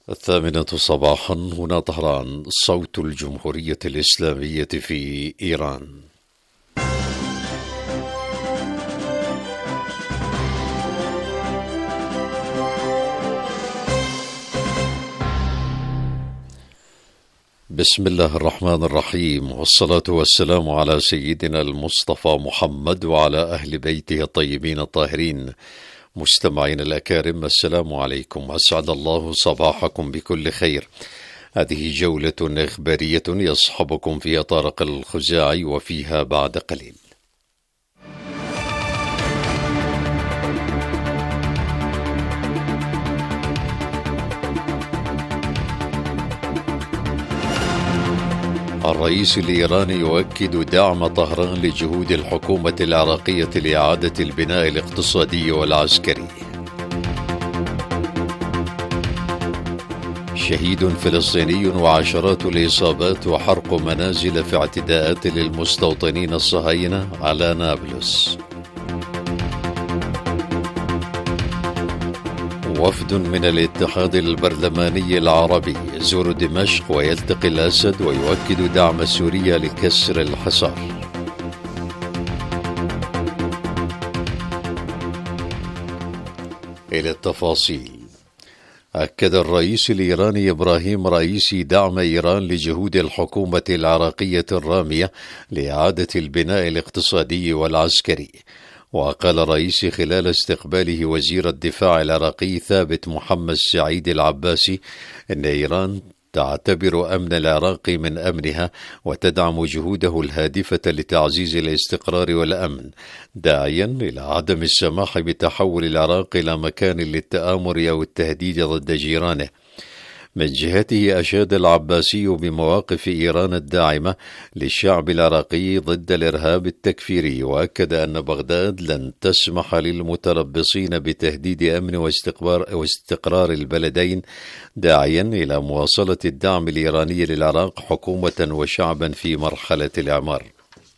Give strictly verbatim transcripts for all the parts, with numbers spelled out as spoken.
الثامنة صباحا، هنا طهران، صوت الجمهورية الإسلامية في إيران. بسم الله الرحمن الرحيم، والصلاة والسلام على سيدنا المصطفى محمد وعلى أهل بيته الطيبين الطاهرين. مستمعين الأكارم، السلام عليكم، أسعد الله صباحكم بكل خير. هذه جولة إخبارية يصحبكم فيها طارق الخزاعي، وفيها بعد قليل. الرئيس الإيراني يؤكد دعم طهران لجهود الحكومة العراقية لإعادة البناء الاقتصادي والعسكري. شهيد فلسطيني وعشرات الإصابات وحرق منازل في اعتداءات للمستوطنين الصهاينة على نابلس. وفد من الاتحاد البرلماني العربي يزور دمشق ويلتقي الأسد ويؤكد دعم سوريا لكسر الحصار. إلى التفاصيل. أكد الرئيس الإيراني إبراهيم رئيسي دعم إيران لجهود الحكومة العراقية الرامية لإعادة البناء الاقتصادي والعسكري. وقال الرئيس خلال استقباله وزير الدفاع العراقي ثابت محمد سعيد العباسي أن إيران تعتبر أمن العراق من أمنها وتدعم جهوده الهادفة لتعزيز الاستقرار والأمن، داعيا إلى عدم السماح بتحول العراق إلى مكان للتآمر أو التهديد ضد جيرانه. من جهته أشاد العباسي بمواقف إيران الداعمة للشعب العراقي ضد الإرهاب التكفيري، وأكد أن بغداد لن تسمح للمتربصين بتهديد أمن واستقرار البلدين، داعيا إلى مواصلة الدعم الإيراني للعراق حكومة وشعبا في مرحلة الإعمار.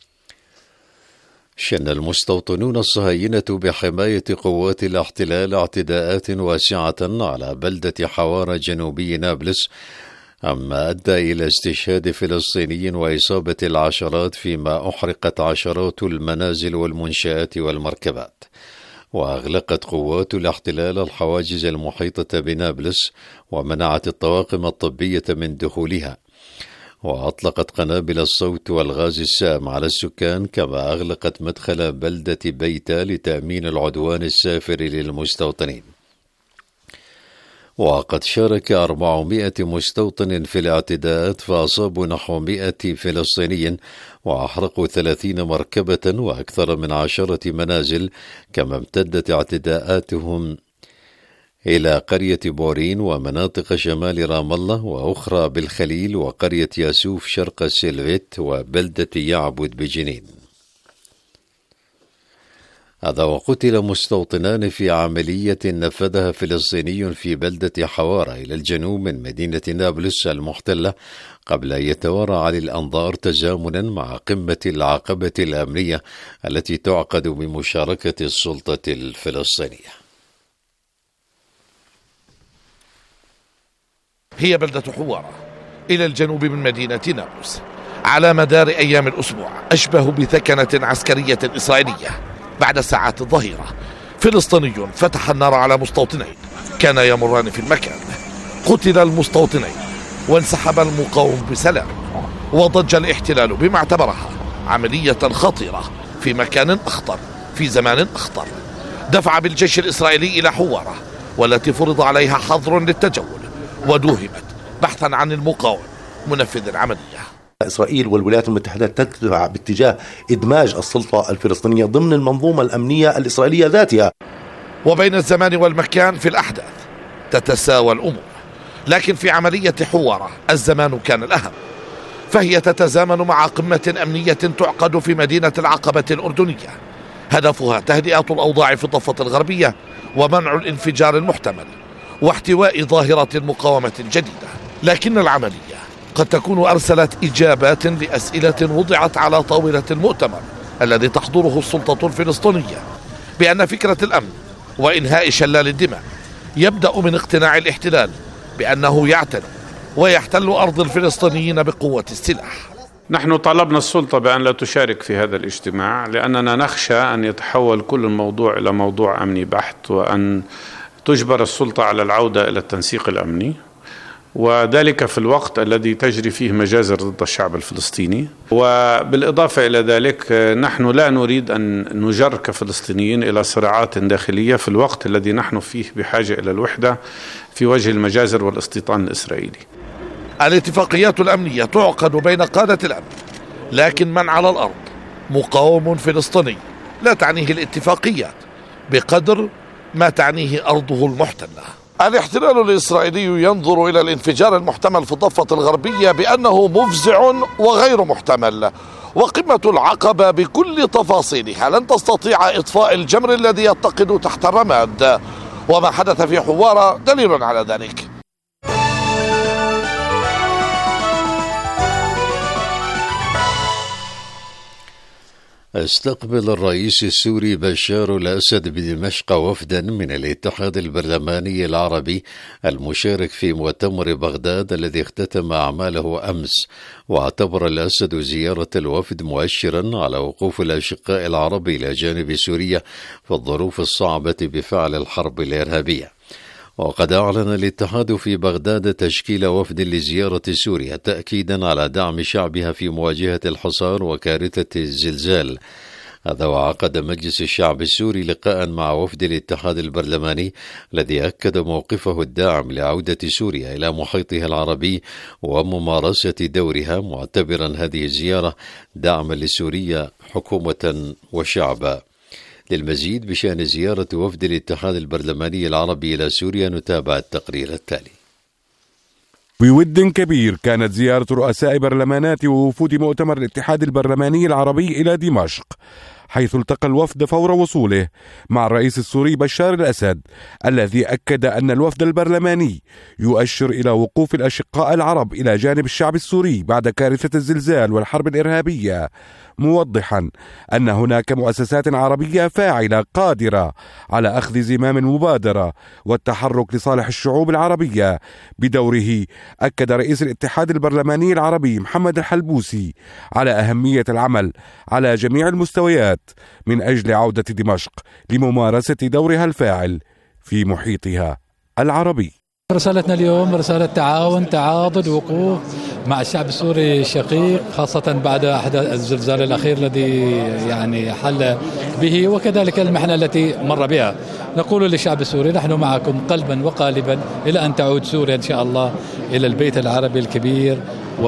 شن المستوطنون الصهاينة بحماية قوات الاحتلال اعتداءات واسعة على بلدة حوارة جنوبي نابلس، أما أدى إلى استشهاد فلسطيني وإصابة العشرات، فيما أحرقت عشرات المنازل والمنشآت والمركبات. وأغلقت قوات الاحتلال الحواجز المحيطة بنابلس ومنعت الطواقم الطبية من دخولها، وأطلقت قنابل الصوت والغاز السام على السكان، كما أغلقت مدخل بلدة بيتا لتأمين العدوان السافر للمستوطنين. وقد شارك أربعمائة مستوطن في الاعتداءات، فأصابوا نحو مائة فلسطيني وأحرقوا ثلاثين مركبة وأكثر من عشرة منازل، كما امتدت اعتداءاتهم إلى قرية بورين ومناطق شمال رام الله وأخرى بالخليل وقرية ياسوف شرق سيلفيت وبلدة يعبد بجنين. هذا وقتل مستوطنان في عملية نفذها فلسطيني في بلدة حوارة إلى الجنوب من مدينة نابلس المحتلة، قبل أن يتوارى على الأنظار تزامنا مع قمة العقبة الأمنية التي تعقد بمشاركة السلطة الفلسطينية. هي بلدة حوارة إلى الجنوب من مدينة نابلس، على مدار أيام الأسبوع أشبه بثكنة عسكرية إسرائيلية. بعد ساعات الظهيرة فلسطيني فتح النار على مستوطنين كانا يمران في المكان. قتل المستوطنين وانسحب المقاوم بسلام، وضج الاحتلال بما اعتبرها عملية خطيرة في مكان أخطر في زمان أخطر. دفع بالجيش الإسرائيلي إلى حوارة، والتي فرض عليها حظر للتجول، ودوهمت بحثا عن المقاوم منفذ العملية. إسرائيل والولايات المتحدة تدفع باتجاه إدماج السلطة الفلسطينية ضمن المنظومة الأمنية الإسرائيلية ذاتها. وبين الزمان والمكان في الأحداث تتساوى الأمور، لكن في عملية حوارة الزمان كان الأهم، فهي تتزامن مع قمة أمنية تعقد في مدينة العقبة الأردنية، هدفها تهدئة الأوضاع في الضفة الغربية ومنع الانفجار المحتمل واحتواء ظاهرة المقاومة الجديدة. لكن العملية قد تكون أرسلت إجابات لأسئلة وضعت على طاولة المؤتمر الذي تحضره السلطة الفلسطينية، بأن فكرة الأمن وإنهاء شلال الدماء يبدأ من اقتناع الاحتلال بأنه يعتدي ويحتل أرض الفلسطينيين بقوة السلاح. نحن طلبنا السلطة بأن لا تشارك في هذا الاجتماع لأننا نخشى أن يتحول كل الموضوع إلى موضوع أمني بحت، وأن تجبر السلطة على العودة إلى التنسيق الأمني، وذلك في الوقت الذي تجري فيه مجازر ضد الشعب الفلسطيني. وبالإضافة إلى ذلك نحن لا نريد أن نجر كفلسطينيين إلى صراعات داخلية في الوقت الذي نحن فيه بحاجة إلى الوحدة في وجه المجازر والاستيطان الإسرائيلي. الاتفاقيات الأمنية تعقد بين قادة الأمن، لكن من على الأرض مقاوم فلسطيني لا تعنيه الاتفاقيات بقدر ما تعنيه أرضه المحتلة. الاحتلال الإسرائيلي ينظر إلى الانفجار المحتمل في الضفة الغربية بأنه مفزع وغير محتمل، وقمة العقبة بكل تفاصيلها لن تستطيع إطفاء الجمر الذي يتقد تحت الرماد، وما حدث في حوارة دليل على ذلك. استقبل الرئيس السوري بشار الأسد بدمشق وفدا من الاتحاد البرلماني العربي المشارك في مؤتمر بغداد الذي اختتم أعماله أمس. واعتبر الأسد زيارة الوفد مؤشرا على وقوف الأشقاء العرب إلى جانب سوريا في الظروف الصعبة بفعل الحرب الإرهابية. وقد أعلن الاتحاد في بغداد تشكيل وفد لزيارة سوريا تأكيدا على دعم شعبها في مواجهة الحصار وكارثة الزلزال. هذا وعقد مجلس الشعب السوري لقاء مع وفد الاتحاد البرلماني الذي أكد موقفه الداعم لعودة سوريا إلى محيطها العربي وممارسة دورها، معتبرا هذه الزيارة دعما لسوريا حكومة وشعبا. للمزيد بشأن زيارة وفد الاتحاد البرلماني العربي إلى سوريا نتابع التقرير التالي. بود كبير كانت زيارة رؤساء برلمانات ووفود مؤتمر الاتحاد البرلماني العربي إلى دمشق، حيث التقى الوفد فور وصوله مع الرئيس السوري بشار الأسد، الذي أكد أن الوفد البرلماني يؤشر إلى وقوف الأشقاء العرب إلى جانب الشعب السوري بعد كارثة الزلزال والحرب الإرهابية، موضحا أن هناك مؤسسات عربية فاعلة قادرة على أخذ زمام المبادرة والتحرك لصالح الشعوب العربية. بدوره أكد رئيس الاتحاد البرلماني العربي محمد الحلبوسي على أهمية العمل على جميع المستويات من أجل عودة دمشق لممارسة دورها الفاعل في محيطها العربي. رسالتنا اليوم رسالة تعاون، تعاضد، وقوف مع الشعب السوري الشقيق، خاصة بعد أحداث الزلزال الأخير الذي يعني حل به، وكذلك المحنة التي مر بها. نقول للشعب السوري نحن معكم قلبا وقالبا إلى أن تعود سوريا إن شاء الله إلى البيت العربي الكبير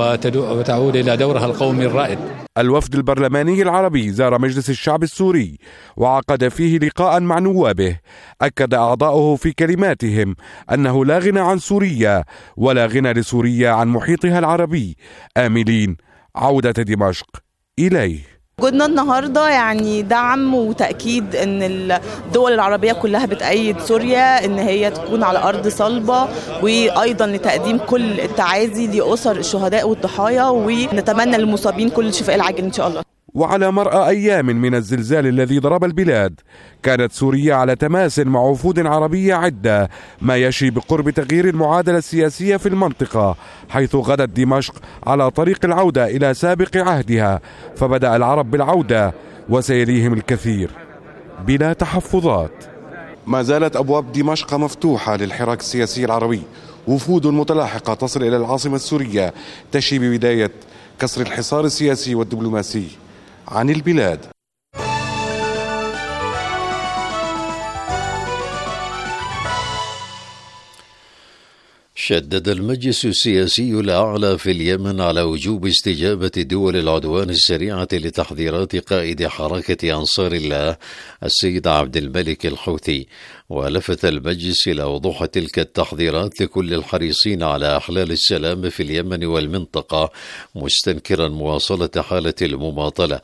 وتعود إلى دورها القومي الرائد. الوفد البرلماني العربي زار مجلس الشعب السوري وعقد فيه لقاء مع نوابه. أكد أعضاؤه في كلماتهم أنه لا غنى عن سوريا ولا غنى لسوريا عن محيطها العربي، آملين عودة دمشق إليه. وجودنا النهارده يعني دعم وتأكيد ان الدول العربية كلها بتأيد سوريا ان هي تكون على أرض صلبة، وأيضا لتقديم كل التعازي لأسر الشهداء والضحايا، ونتمنى للمصابين كل الشفاء العاجل إن شاء الله. وعلى مرأى أيام من الزلزال الذي ضرب البلاد، كانت سوريا على تماس مع وفود عربية عدة، ما يشي بقرب تغيير المعادلة السياسية في المنطقة، حيث غدت دمشق على طريق العودة إلى سابق عهدها، فبدأ العرب بالعودة وسيليهم الكثير بلا تحفظات. ما زالت أبواب دمشق مفتوحة للحراك السياسي العربي، وفود متلاحقة تصل إلى العاصمة السورية تشي ببداية كسر الحصار السياسي والدبلوماسي عن البلاد. شدد المجلس السياسي الأعلى في اليمن على وجوب استجابة دول العدوان السريعة لتحذيرات قائد حركة أنصار الله السيد عبد الملك الحوثي، ولفت المجلس إلى وضوح تلك التحذيرات لكل الحريصين على إحلال السلام في اليمن والمنطقة، مستنكرا مواصلة حالة المماطلة.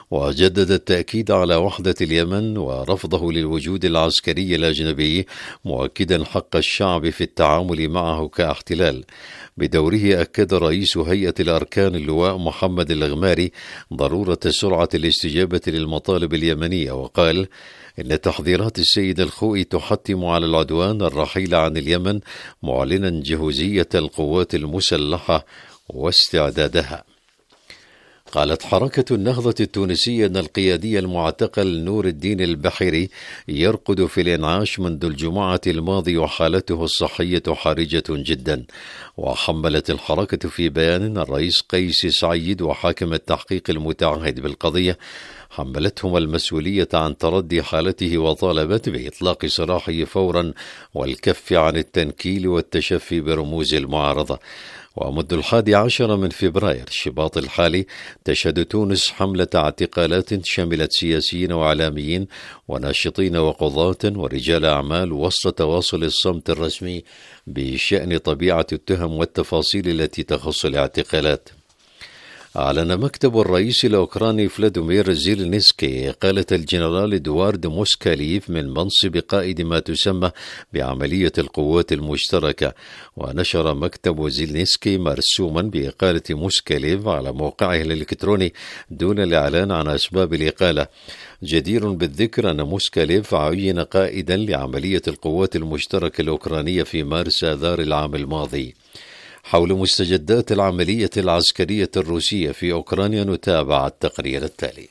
وجدد التأكيد على وحدة اليمن ورفضه للوجود العسكري الأجنبي، مؤكدا حق الشعب في التعامل معه كاحتلال. بدوره أكد رئيس هيئة الأركان اللواء محمد الغماري ضرورة سرعة الاستجابة للمطالب اليمنية، وقال إن تحذيرات السيد الخوئي تحتم على العدوان الرحيل عن اليمن، معلنا جهوزية القوات المسلحة واستعدادها. قالت حركة النهضة التونسية أن القيادي المعتقل نور الدين البحري يرقد في الإنعاش منذ الجمعة الماضي وحالته الصحية حرجة جدا. وحملت الحركة في بيان الرئيس قيس سعيد وحاكم التحقيق المتعهد بالقضية، حملتهما المسؤولية عن تردي حالته وطالبت بإطلاق سراحه فورا والكف عن التنكيل والتشفي برموز المعارضة. ومنذ الحادي عشر من فبراير شباط الحالي تشهد تونس حملة اعتقالات شملت سياسيين وإعلاميين وناشطين وقضاة ورجال أعمال وسط تواصل الصمت الرسمي بشأن طبيعة التهم والتفاصيل التي تخص الاعتقالات. أعلن مكتب الرئيس الأوكراني فلاديمير زيلينسكي إقالة الجنرال إدوارد موسكاليف من منصب قائد ما تسمى بعملية القوات المشتركة. ونشر مكتب زيلينسكي مرسوما بإقالة موسكاليف على موقعه الإلكتروني دون الإعلان عن أسباب الإقالة. جدير بالذكر أن موسكاليف عين قائدا لعملية القوات المشتركة الأوكرانية في مارس آذار العام الماضي. حول مستجدات العملية العسكرية الروسية في أوكرانيا نتابع التقرير التالي.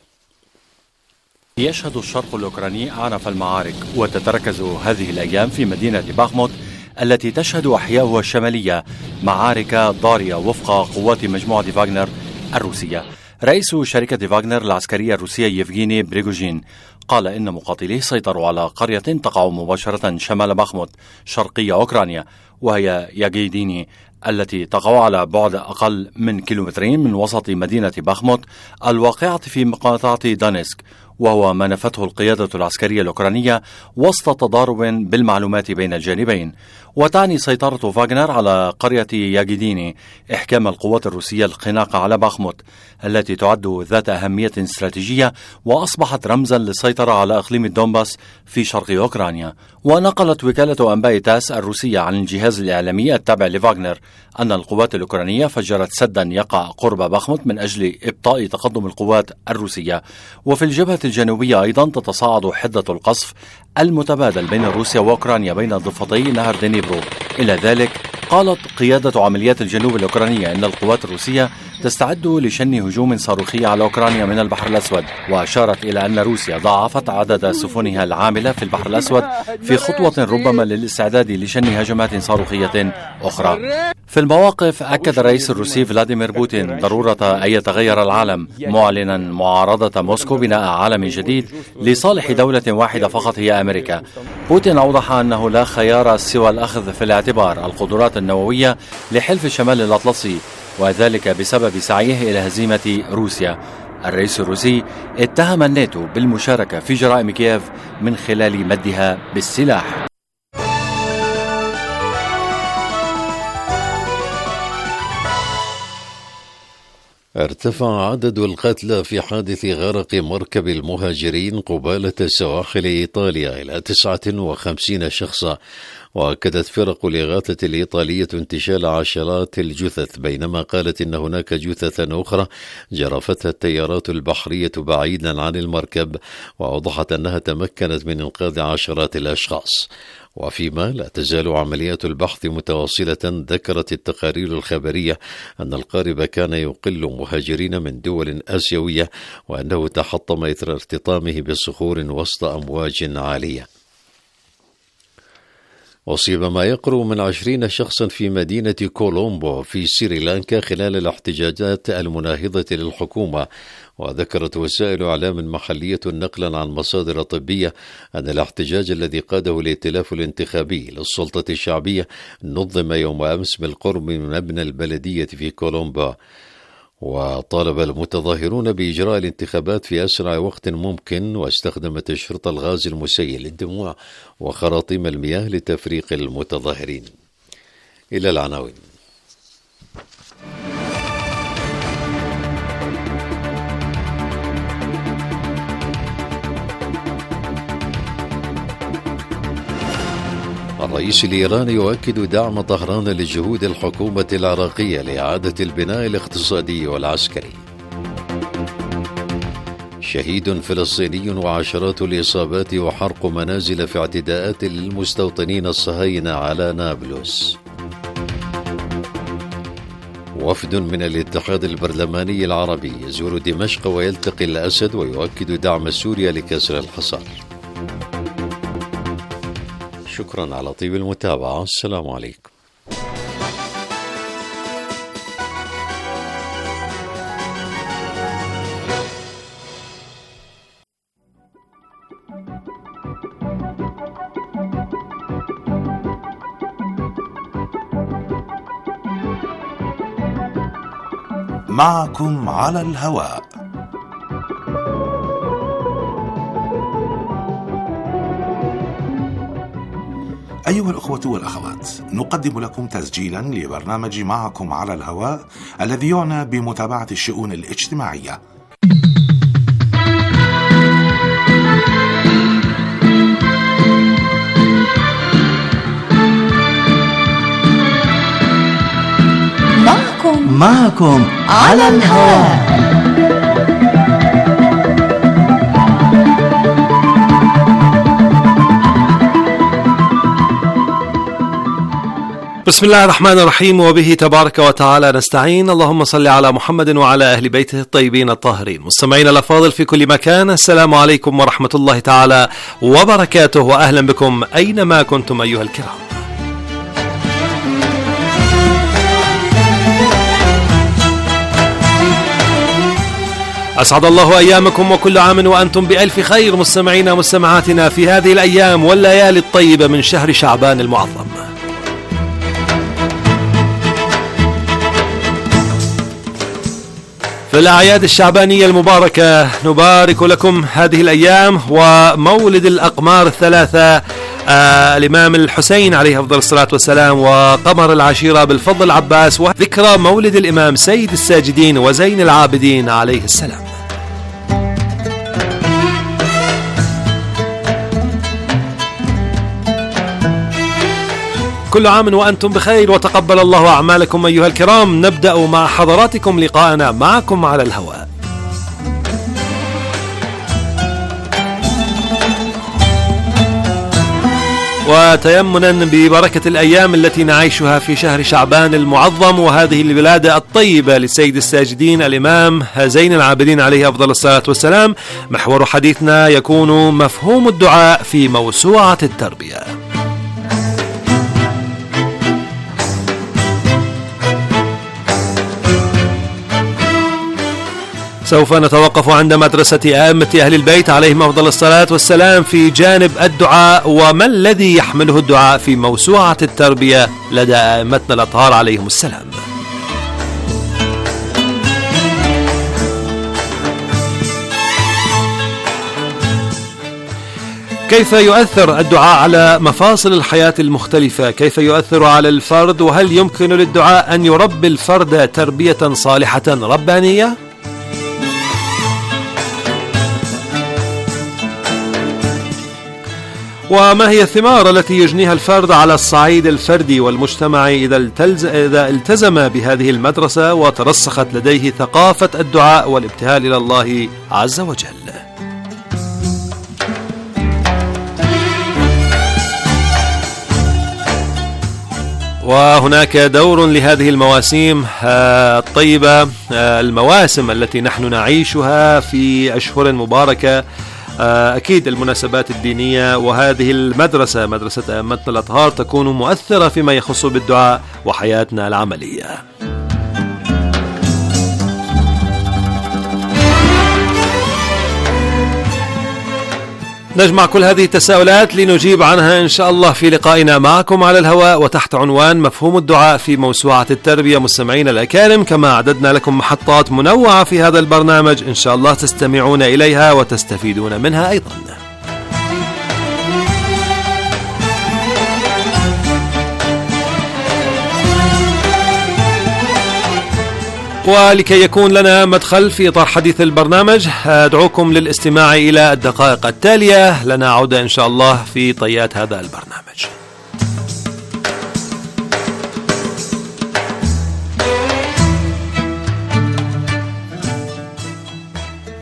يشهد الشرق الأوكراني أعنف المعارك، وتتركز هذه الأيام في مدينة باخموت التي تشهد أحياؤها الشمالية معارك ضارية وفق قوات مجموعة فاغنر الروسية. رئيس شركة فاغنر العسكرية الروسية يفغيني بريغوجين قال إن مقاتليه سيطروا على قرية تقع مباشرة شمال باخموت شرقي أوكرانيا، وهي ياجيديني التي تقع على بعد أقل من كيلومترين من وسط مدينة باخموت الواقعة في مقاطعة دانسك، وهو ما نفته القيادة العسكرية الأوكرانية وسط تضارب بالمعلومات بين الجانبين. وتعني سيطرة فاغنر على قرية ياجيديني إحكام القوات الروسية الخناق على باخموت التي تعد ذات أهمية استراتيجية وأصبحت رمزا للسيطرة على إقليم الدونباس في شرق أوكرانيا. ونقلت وكالة أنباء تاس الروسية عن الجهاز الإعلامي التابع لفاغنر أن القوات الأوكرانية فجرت سدا يقع قرب باخموت من أجل إبطاء تقدم القوات الروسية. وفي الجبهة الجنوبية أيضا تتصاعد حدة القصف المتبادل بين روسيا وأوكرانيا بين ضفتي نهر دنيبرو. إلى ذلك قالت قيادة عمليات الجنوب الأوكرانية أن القوات الروسية تستعد لشن هجوم صاروخي على أوكرانيا من البحر الأسود، وأشارت إلى أن روسيا ضاعفت عدد سفنها العاملة في البحر الأسود في خطوة ربما للاستعداد لشن هجمات صاروخية أخرى. في المواقف أكد الرئيس الروسي فلاديمير بوتين ضرورة أن يتغير العالم، معلنا معارضة موسكو بناء عالم جديد لصالح دولة واحدة فقط هي أمريكا. بوتين أوضح أنه لا خيار سوى الأخذ في الاعتبار القدرات النووية لحلف الشمال الأطلسي، وذلك بسبب سعيه إلى هزيمة روسيا. الرئيس الروسي اتهم الناتو بالمشاركة في جرائم كييف من خلال مدها بالسلاح. ارتفع عدد القتلى في حادث غرق مركب المهاجرين قبالة سواحل إيطاليا إلى تسعة وخمسين شخصا. وأكدت فرق الإغاثة الإيطالية انتشال عشرات الجثث، بينما قالت إن هناك جثثا أخرى جرفتها التيارات البحرية بعيدا عن المركب، وأوضحت أنها تمكنت من إنقاذ عشرات الأشخاص. وفيما لا تزال عمليات البحث متواصلة، ذكرت التقارير الخبرية أن القارب كان يقل مهاجرين من دول آسيوية، وأنه تحطم إثر ارتطامه بصخور وسط أمواج عالية. أصيب ما يقرب من عشرين شخصا في مدينة كولومبو في سريلانكا خلال الاحتجاجات المناهضة للحكومة. وذكرت وسائل إعلام محلية نقلا عن مصادر طبية أن الاحتجاج الذي قاده الائتلاف الانتخابي للسلطة الشعبية نظم يوم أمس بالقرب من مبنى البلدية في كولومبو. وطالب المتظاهرون بإجراء الانتخابات في أسرع وقت ممكن، واستخدمت الشرطة الغاز المسيل للدموع وخراطيم المياه لتفريق المتظاهرين. إلى العناوين. الرئيس الإيراني يؤكد دعم طهران لجهود الحكومة العراقية لإعادة البناء الاقتصادي والعسكري. شهيد فلسطيني وعشرات الإصابات وحرق منازل في اعتداءات للمستوطنين الصهاينة على نابلس. وفد من الاتحاد البرلماني العربي يزور دمشق ويلتقي الأسد ويؤكد دعم سوريا لكسر الحصار. شكرا على طيب المتابعة. السلام عليكم. معكم على الهواء. أيها الأخوة والأخوات، نقدم لكم تسجيلا لبرنامج معكم على الهواء الذي يعنى بمتابعة الشؤون الاجتماعية. معكم معكم على الهواء. بسم الله الرحمن الرحيم، وبه تبارك وتعالى نستعين. اللهم صل على محمد وعلى أهل بيته الطيبين الطاهرين. مستمعين الأفاضل في كل مكان، السلام عليكم ورحمة الله تعالى وبركاته، وأهلا بكم أينما كنتم أيها الكرام. أسعد الله أيامكم وكل عام وأنتم بألف خير، مستمعين مستمعاتنا في هذه الأيام والليالي الطيبة من شهر شعبان المعظم. في الأعياد الشعبانية المباركة نبارك لكم هذه الأيام ومولد الأقمار الثلاثة، آه الإمام الحسين عليه أفضل الصلاة والسلام، وقمر العشيرة بالفضل العباس، وذكرى مولد الإمام سيد الساجدين وزين العابدين عليه السلام. كل عام وأنتم بخير وتقبل الله أعمالكم أيها الكرام. نبدأ مع حضراتكم لقاءنا معكم على الهواء. وتيمنا ببركة الأيام التي نعيشها في شهر شعبان المعظم، وهذه الولادة الطيبة لسيد الساجدين الإمام زين العابدين عليه أفضل الصلاة والسلام، محور حديثنا يكون مفهوم الدعاء في موسوعة التربية. سوف نتوقف عند مدرسة أئمة أهل البيت عليهم أفضل الصلاة والسلام في جانب الدعاء، وما الذي يحمله الدعاء في موسوعة التربية لدى أئمتنا الأطهار عليهم السلام. كيف يؤثر الدعاء على مفاصل الحياة المختلفة؟ كيف يؤثر على الفرد؟ وهل يمكن للدعاء أن يربي الفرد تربية صالحة ربانية؟ وما هي الثمار التي يجنيها الفرد على الصعيد الفردي والمجتمعي إذا, التلز... إذا التزم بهذه المدرسة وترسخت لديه ثقافة الدعاء والابتهال إلى الله عز وجل؟ وهناك دور لهذه المواسم الطيبة، المواسم التي نحن نعيشها في أشهر مباركة، أكيد المناسبات الدينية، وهذه المدرسة مدرسة أئمتنا الأطهار تكون مؤثرة فيما يخص بالدعاء وحياتنا العملية. نجمع كل هذه التساؤلات لنجيب عنها إن شاء الله في لقائنا معكم على الهواء وتحت عنوان مفهوم الدعاء في موسوعة التربية. مستمعين الأكارم، كما أعددنا لكم محطات منوعة في هذا البرنامج إن شاء الله تستمعون إليها وتستفيدون منها أيضا. ولكي يكون لنا مدخل في إطار حديث البرنامج أدعوكم للاستماع إلى الدقائق التالية، لنا عودة إن شاء الله في طيات هذا البرنامج.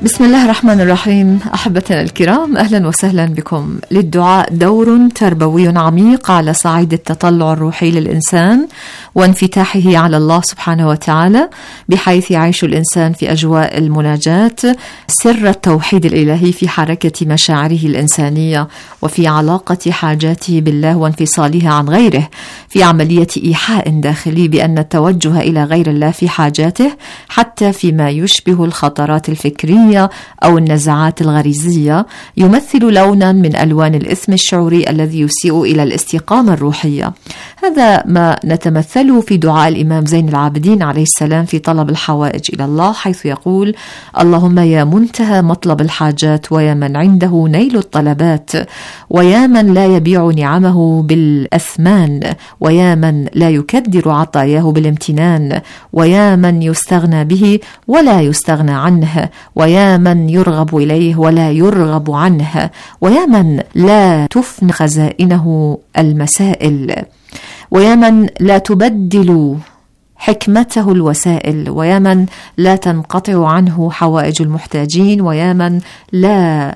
بسم الله الرحمن الرحيم. أحبتنا الكرام، أهلا وسهلا بكم. للدعاء دور تربوي عميق على صعيد التطلع الروحي للإنسان وانفتاحه على الله سبحانه وتعالى، بحيث يعيش الإنسان في أجواء المناجاة سر التوحيد الإلهي في حركة مشاعره الإنسانية وفي علاقة حاجاته بالله وانفصالها عن غيره، في عملية إيحاء داخلي بأن التوجه إلى غير الله في حاجاته حتى فيما يشبه الخطرات الفكرية أو النزعات الغريزية يمثل لونا من ألوان الإثم الشعوري الذي يسيء إلى الاستقامة الروحية. هذا ما نتمثله في دعاء الإمام زين العابدين عليه السلام في طلب الحوائج إلى الله، حيث يقول: اللهم يا منتهى مطلب الحاجات، ويا من عنده نيل الطلبات، ويا من لا يبيع نعمه بالأثمان، ويا من لا يكدر عطاياه بالامتنان، ويا من يستغنى به ولا يستغنى عنه، ويا من يرغب إليه ولا يرغب عنه، ويا من لا تفن خزائنه المسائل، ويا من لا تبدل حكمته الوسائل، ويا من لا تنقطع عنه حوائج المحتاجين، ويا من لا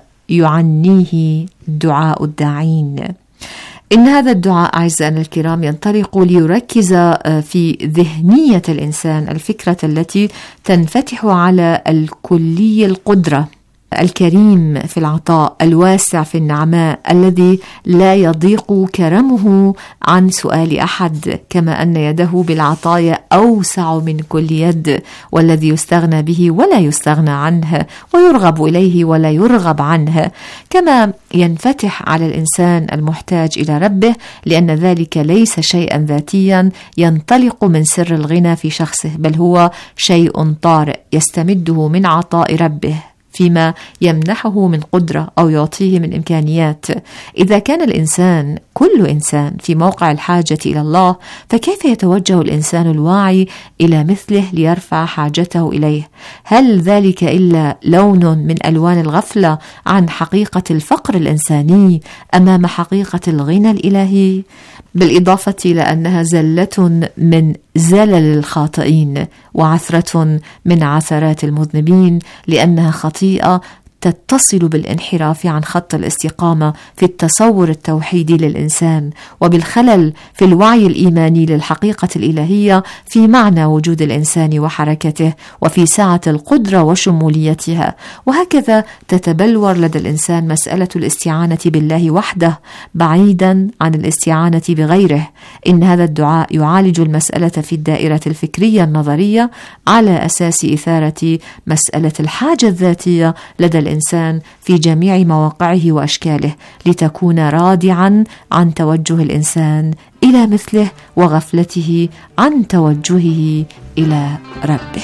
يعنيه دعاء الداعين. إن هذا الدعاء أعزائنا الكرام ينطلق ليركز في ذهنية الإنسان الفكرة التي تنفتح على الكلي القدرة، الكريم في العطاء، الواسع في النعماء، الذي لا يضيق كرمه عن سؤال أحد، كما أن يده بالعطايا أوسع من كل يد، والذي يستغنى به ولا يستغنى عنه، ويرغب إليه ولا يرغب عنه، كما ينفتح على الإنسان المحتاج إلى ربه، لأن ذلك ليس شيئا ذاتيا ينطلق من سر الغنى في شخصه، بل هو شيء طارئ يستمده من عطاء ربه فيما يمنحه من قدرة أو يعطيه من إمكانيات. إذا كان الإنسان كل إنسان في موقع الحاجة إلى الله، فكيف يتوجه الإنسان الواعي إلى مثله ليرفع حاجته إليه؟ هل ذلك إلا لون من ألوان الغفلة عن حقيقة الفقر الإنساني أمام حقيقة الغنى الإلهي؟ بالإضافة إلى أنها زلة من زلل الخاطئين وعثرة من عثرات المذنبين، لأنها خطيئة تتصل بالانحراف عن خط الاستقامة في التصور التوحيدي للإنسان، وبالخلل في الوعي الإيماني للحقيقة الإلهية في معنى وجود الإنسان وحركته وفي سعة القدرة وشموليتها. وهكذا تتبلور لدى الإنسان مسألة الاستعانة بالله وحده بعيدا عن الاستعانة بغيره. إن هذا الدعاء يعالج المسألة في الدائرة الفكرية النظرية على أساس إثارة مسألة الحاجة الذاتية لدى الإنسان في جميع مواقعه وأشكاله، لتكون رادعا عن توجه الإنسان إلى مثله وغفلته عن توجهه إلى ربه.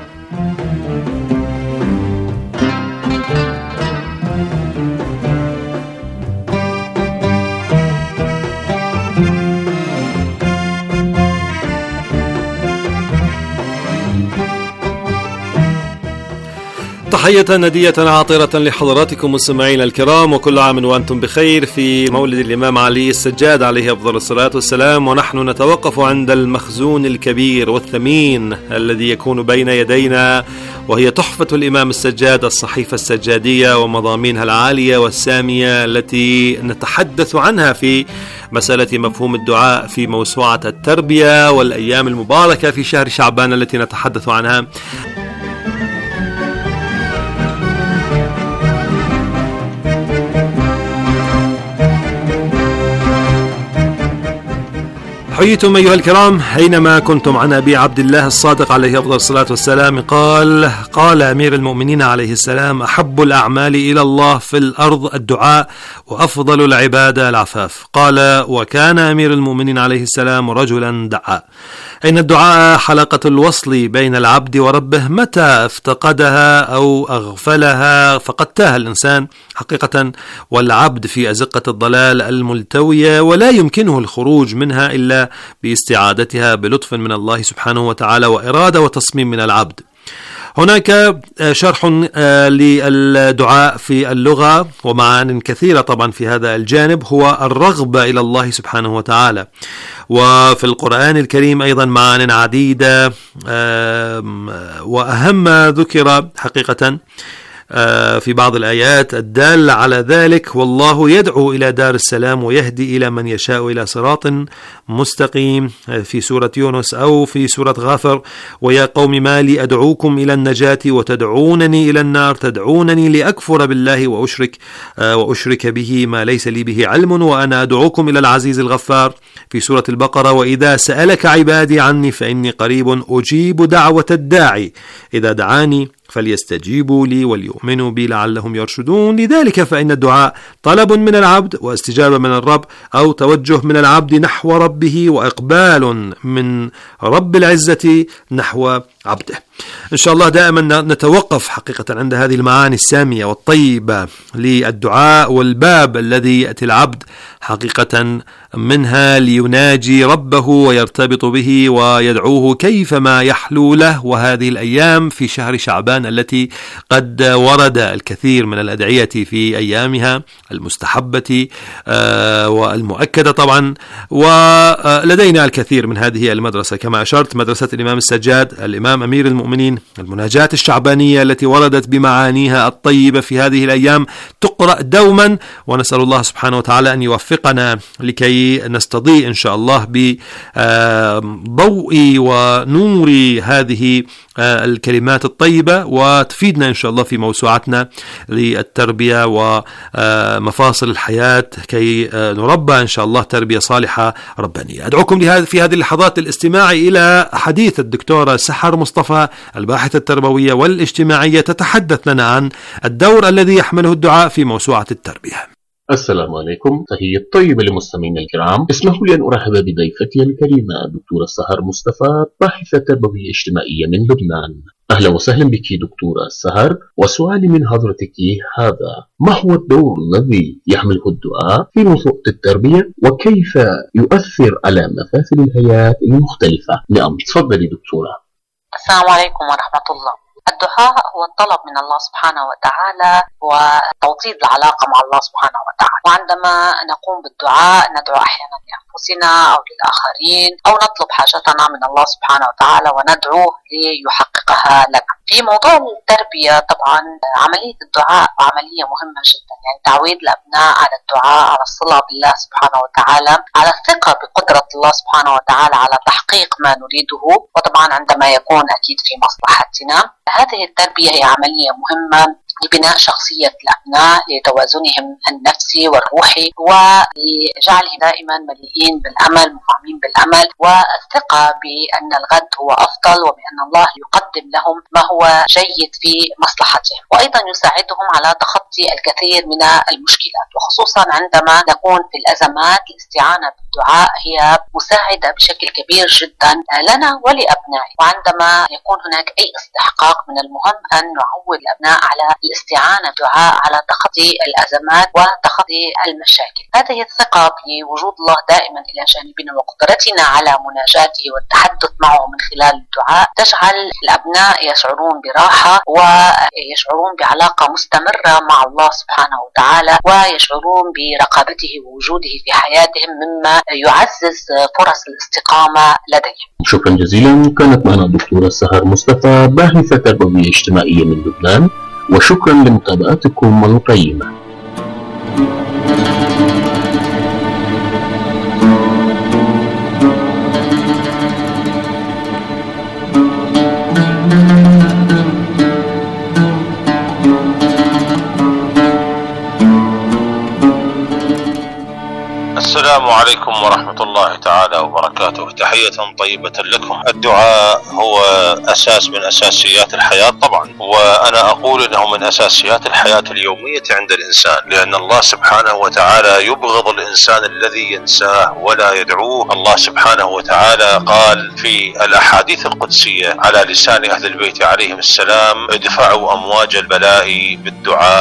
تحية ندية عاطرة لحضراتكم مستمعينا الكرام، وكل عام وأنتم بخير في مولد الإمام علي السجاد عليه أفضل الصلاة والسلام. ونحن نتوقف عند المخزون الكبير والثمين الذي يكون بين يدينا، وهي تحفة الإمام السجاد، الصحيفة السجادية ومضامينها العالية والسامية التي نتحدث عنها في مسألة مفهوم الدعاء في موسوعة التربية والأيام المباركة في شهر شعبان التي نتحدث عنها. حييتم أيها الكرام أينما كنتم. عن أبي عبد الله الصادق عليه أفضل الصلاة والسلام قال: قال أمير المؤمنين عليه السلام: أحب الأعمال إلى الله في الأرض الدعاء، وأفضل العبادة العفاف. قال: وكان أمير المؤمنين عليه السلام رجلا دعا. إن الدعاء حلقة الوصل بين العبد وربه، متى افتقدها أو أغفلها فقد تاه الإنسان حقيقة، والعبد في أزقة الضلال الملتوية، ولا يمكنه الخروج منها إلا باستعادتها بلطف من الله سبحانه وتعالى وإرادة وتصميم من العبد. هناك شرح للدعاء في اللغة ومعان كثيرة طبعا في هذا الجانب، هو الرغبة إلى الله سبحانه وتعالى. وفي القرآن الكريم أيضا معان عديدة، وأهم ذكر حقيقة في بعض الآيات الدالة على ذلك: والله يدعو إلى دار السلام ويهدي إلى من يشاء إلى صراط مستقيم في سورة يونس، أو في سورة غافر: ويا قوم ما لي أدعوكم إلى النجاة وتدعونني إلى النار تدعونني لأكفر بالله وأشرك وأشرك به ما ليس لي به علم وأنا أدعوكم إلى العزيز الغفار في سورة البقرة: وإذا سألك عبادي عني فإني قريب أجيب دعوة الداعي إذا دعاني فليستجيبوا لي وليؤمنوا بي لعلهم يرشدون. لذلك فإن الدعاء طلب من العبد واستجابة من الرب، أو توجه من العبد نحو ربه وإقبال من رب العزة نحو عبده. إن شاء الله دائما نتوقف حقيقة عند هذه المعاني السامية والطيبة للدعاء، والباب الذي يأتي العبد حقيقة منها ليناجي ربه ويرتبط به ويدعوه كيفما يحلو له. وهذه الأيام في شهر شعبان التي قد ورد الكثير من الأدعية في أيامها المستحبة والمؤكدة طبعا، ولدينا الكثير من هذه المدرسة كما أشرت: مدرسة الإمام السجاد، الإمام أمير المؤمنين، المناجاة الشعبانية التي وردت بمعانيها الطيبة في هذه الأيام تقرأ دوما، ونسأل الله سبحانه وتعالى أن يوفقنا لكي نستضيء إن شاء الله بضوء ونور هذه الكلمات الطيبة، وتفيدنا إن شاء الله في موسوعتنا للتربية ومفاصل الحياة كي نربى إن شاء الله تربية صالحة ربانية. أدعوكم في هذه اللحظات الاستماع إلى حديث الدكتورة سحر مصطفى، الباحثة التربوية والاجتماعية، تتحدث لنا عن الدور الذي يحمله الدعاء في موسوعة التربية. السلام عليكم، تحية طيبة لمستمعينا الكرام. اسمحوا لي أن أرحب بضيفتي الكريمة دكتورة سحر مصطفى، باحثة تربوية اجتماعية من لبنان. أهلا وسهلا بك دكتورة سحر، وسؤالي من حضرتك هذا: ما هو الدور الذي يحمله الدعاء في موضوع التربية، وكيف يؤثر على مفاصل الحياة المختلفة؟ نعم، تفضلي دكتورة. السلام عليكم ورحمة الله. الدعاء هو الطلب من الله سبحانه وتعالى وتوطيد العلاقة مع الله سبحانه وتعالى، وعندما نقوم بالدعاء ندعو أحيانا لأنفسنا أو للآخرين، أو نطلب حاجتنا من الله سبحانه وتعالى وندعوه ليحققها لنا. في موضوع التربية طبعا عملية الدعاء عملية مهمة جدا، يعني تعويد الأبناء على الدعاء، على الصلة بالله سبحانه وتعالى، على الثقة بقدرة الله سبحانه وتعالى على تحقيق ما نريده، وطبعا عندما يكون أكيد في مصلحتنا. هذه التربية هي عملية مهمة لبناء شخصية الأبناء، لتوازنهم النفسي والروحي، ولجعلهم دائما مليئين بالأمل، مفعمين بالأمل، والثقة بأن الغد هو أفضل، وبأن الله يقدم لهم ما هو جيد في مصلحتهم، وأيضا يساعدهم على تخطي الكثير من المشكلات، وخصوصا عندما نكون في الأزمات. الاستعانة بالدعاء هي مساعدة بشكل كبير جدا لنا ولأبنائنا، وعندما يكون هناك أي استحقاق من المهم أن نعود الأبناء على الاستعانة بالدعاء على تخطي الأزمات وتخطي المشاكل. هذه الثقة بوجود الله دائما إلى جانبنا وقدرتنا على مناجاته والتحدث معه من خلال الدعاء تجعل الأبناء يشعرون براحة ويشعرون بعلاقة مستمرة مع الله سبحانه وتعالى، ويشعرون برقابته ووجوده في حياتهم، مما يعزز فرص الاستقامة لديهم. شكرا جزيلا. كانت معنا الدكتورة سحر مصطفى، باحثة تربوية اجتماعية من لبنان، وشكرا لمتابعتكم القيمة. السلام عليكم ورحمة الله تعالى وبركاته. تحية طيبة لكم. الدعاء هو أساس من أساسيات الحياة طبعا، وأنا أقول أنه من أساسيات الحياة اليومية عند الإنسان، لأن الله سبحانه وتعالى يبغض الإنسان الذي ينساه ولا يدعوه. الله سبحانه وتعالى قال في الأحاديث القدسية على لسان أهل البيت عليهم السلام: ادفعوا أمواج البلاء بالدعاء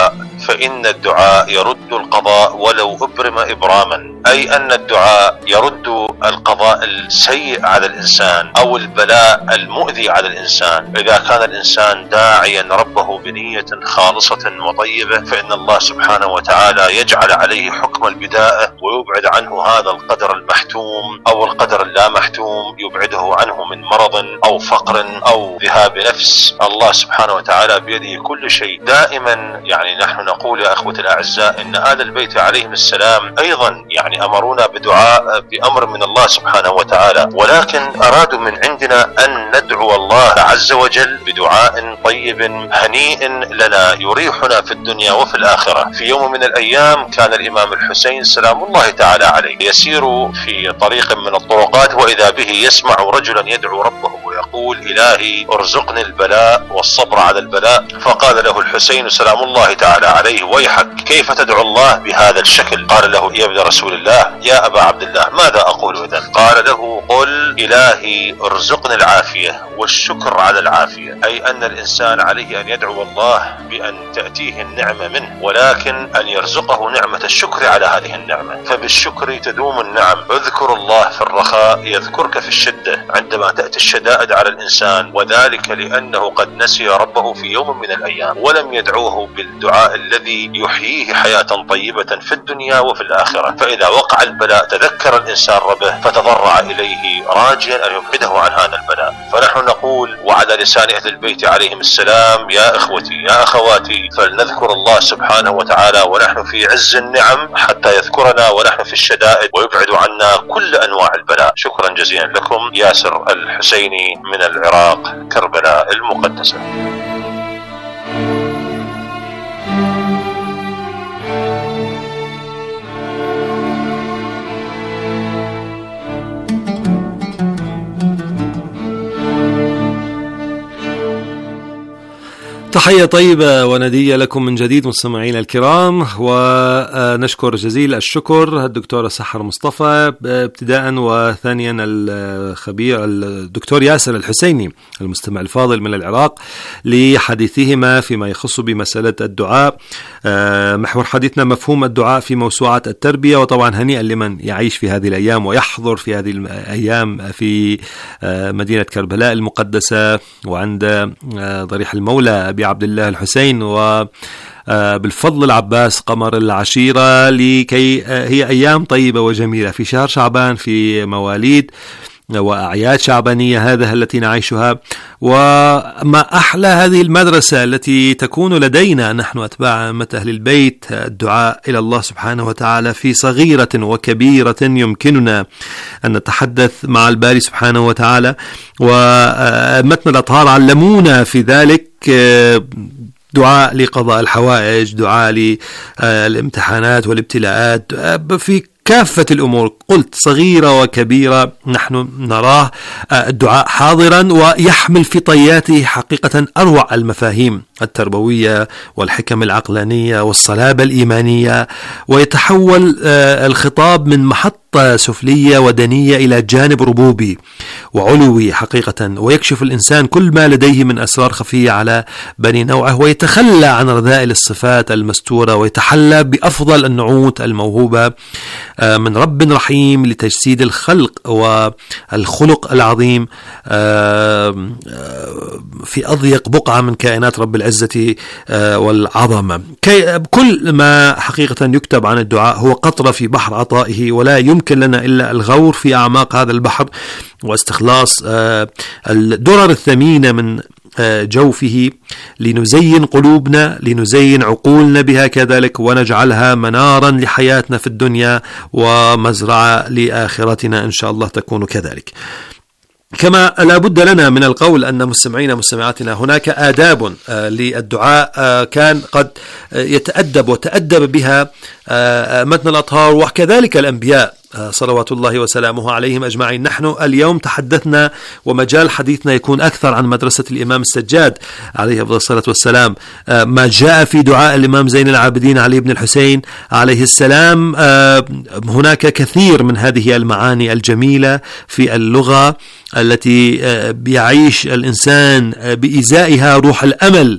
فإن الدعاء يرد القضاء ولو أبرم إبراما، أي أن الدعاء يرد القضاء السيء على الإنسان أو البلاء المؤذي على الإنسان. إذا كان الإنسان داعيا ربه بنية خالصة وطيبة فإن الله سبحانه وتعالى يجعل عليه حكم البداءة ويبعد عنه هذا القدر المحتوم أو القدر اللا محتوم، يبعده عنه من مرض أو فقر أو ذهاب نفس. الله سبحانه وتعالى بيده كل شيء. دائما يعني نحن نقول يا أخوة الأعزاء إن آل البيت عليهم السلام أيضا يعني أمرونا بدعاء بأمر من الله سبحانه وتعالى، ولكن أرادوا من عندنا أن ندعو الله عز وجل بدعاء طيب هنيء لنا يريحنا في الدنيا وفي الآخرة. في يوم من الأيام كان الإمام الحسين سلام الله تعالى عليه يسير في طريق من الطرقات وإذا به يسمع رجلا يدعو ربه ويقول إلهي ارزقني البلاء والصبر على البلاء. فقال له الحسين سلام الله تعالى عليه ويحك كيف تدعو الله بهذا الشكل؟ قال له يا ابن رسول الله يا أبا عبد الله ماذا أقول إذن؟ قال له قل إلهي ارزقني العافية والشكر على العافية، أي أن الإنسان عليه أن يدعو الله بأن تأتيه النعمة منه، ولكن أن يرزقه نعمة الشكر على هذه النعمة. فبالشكر تدوم النعم. اذكر الله في الرخاء يذكرك في الشدة عندما تأتي الشدائد على الإنسان، وذلك لأنه قد نسي ربه في يوم من الأيام ولم يدعوه بالدعاء الذي يحييه حياة طيبة في الدنيا وفي الآخرة. فإذا وقع البلاء تذكر الإنسان ربه فتضرع إليه راجيا أن يبعده عن هذا البلاء. فنحن نقول وعلى لسان أهل البيت عليهم السلام يا إخوتي يا أخواتي فلنذكر الله سبحانه وتعالى ونحن في عز النعم حتى يذكرنا ونحن في الشدائد ويبعد عنا كل أنواع البلاء. شكرا جزيلا لكم. ياسر الحسيني من العراق كربلاء المقدسة. تحية طيبة وندية لكم من جديد مستمعينا الكرام، ونشكر جزيل الشكر الدكتور سحر مصطفى ابتداء، وثانيا الخبير الدكتور ياسر الحسيني المستمع الفاضل من العراق لحديثهما فيما يخص بمسألة الدعاء. محور حديثنا مفهوم الدعاء في موسوعة التربية، وطبعا هنيئا لمن يعيش في هذه الأيام ويحضر في هذه الأيام في مدينة كربلاء المقدسة وعند ضريح المولى أبي عبد الله الحسين وبالفضل العباس قمر العشيرة، لكي هي أيام طيبة وجميلة في شهر شعبان، في مواليد وأعياد شعبانية هذا التي نعيشها. وما أحلى هذه المدرسة التي تكون لدينا نحن أتباع أئمة أهل البيت، الدعاء إلى الله سبحانه وتعالى في صغيرة وكبيرة يمكننا أن نتحدث مع الباري سبحانه وتعالى، وأئمتنا الأطهار علمونا في ذلك دعاء لقضاء الحوائج، دعاء للامتحانات والابتلاءات، في كافة الأمور قلت صغيرة وكبيرة نحن نراه الدعاء حاضرا ويحمل في طياته حقيقة أروع المفاهيم التربوية والحكم العقلانية والصلابة الإيمانية، ويتحول الخطاب من محطة سفلية ودنية إلى جانب ربوبي وعلوي حقيقة، ويكشف الإنسان كل ما لديه من أسرار خفية على بني نوعه، ويتخلى عن رذائل الصفات المستورة، ويتحلى بأفضل النعوت الموهوبة من رب رحيم لتجسيد الخلق والخلق العظيم في أضيق بقعة من كائنات رب العزة والعظمة. كل ما حقيقة يكتب عن الدعاء هو قطرة في بحر عطائه، ولا يمكن لنا إلا الغور في أعماق هذا البحر واستخلاص الدرر الثمينة من جوفه لنزين قلوبنا، لنزين عقولنا بها كذلك، ونجعلها منارا لحياتنا في الدنيا ومزرعة لآخرتنا إن شاء الله تكون كذلك. كما لا بد لنا من القول أن مستمعينا مستمعاتنا هناك آداب للدعاء كان قد يتأدب وتأدب بها أئمتنا الأطهار وكذلك الأنبياء صلوات الله وسلامه عليهم أجمعين. نحن اليوم تحدثنا ومجال حديثنا يكون أكثر عن مدرسة الإمام السجاد عليه أفضل الصلاة والسلام، ما جاء في دعاء الإمام زين العابدين علي بن الحسين عليه السلام. هناك كثير من هذه المعاني الجميلة في اللغة التي بيعيش الإنسان بإزائها روح الأمل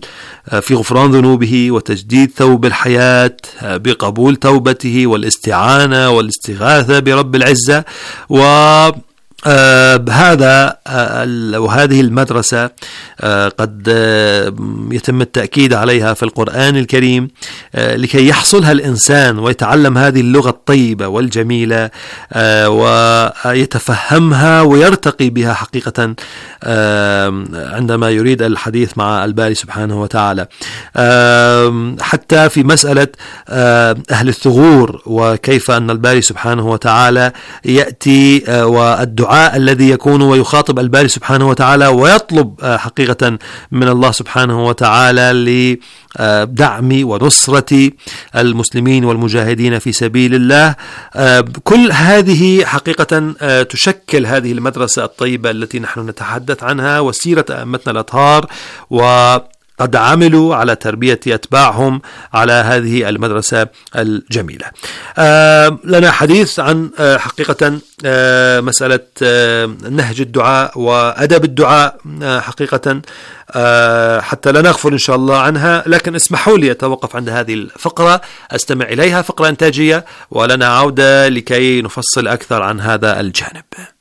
في غفران ذنوبه وتجديد ثوب الحياة بقبول توبته والاستعانة والاستغاثة برب العزة. و آه بهذا آه وهذه المدرسة آه قد آه يتم التأكيد عليها في القرآن الكريم آه لكي يحصلها الإنسان ويتعلم هذه اللغة الطيبة والجميلة آه ويتفهمها ويرتقي بها حقيقة آه عندما يريد الحديث مع الباري سبحانه وتعالى. آه حتى في مسألة آه أهل الثغور وكيف أن الباري سبحانه وتعالى يأتي آه والدعاء الذي يكون ويخاطب الباري سبحانه وتعالى ويطلب حقيقة من الله سبحانه وتعالى لدعم ونصرة المسلمين والمجاهدين في سبيل الله. كل هذه حقيقة تشكل هذه المدرسة الطيبة التي نحن نتحدث عنها وسيرة أئمتنا الأطهار، و قد عملوا على تربية أتباعهم على هذه المدرسة الجميلة. آه لنا حديث عن آه حقيقة آه مسألة آه نهج الدعاء وأدب الدعاء آه حقيقة آه حتى لا نغفل إن شاء الله عنها، لكن اسمحوا لي أتوقف عند هذه الفقرة أستمع إليها، فقرة إنتاجية، ولنا عودة لكي نفصل أكثر عن هذا الجانب.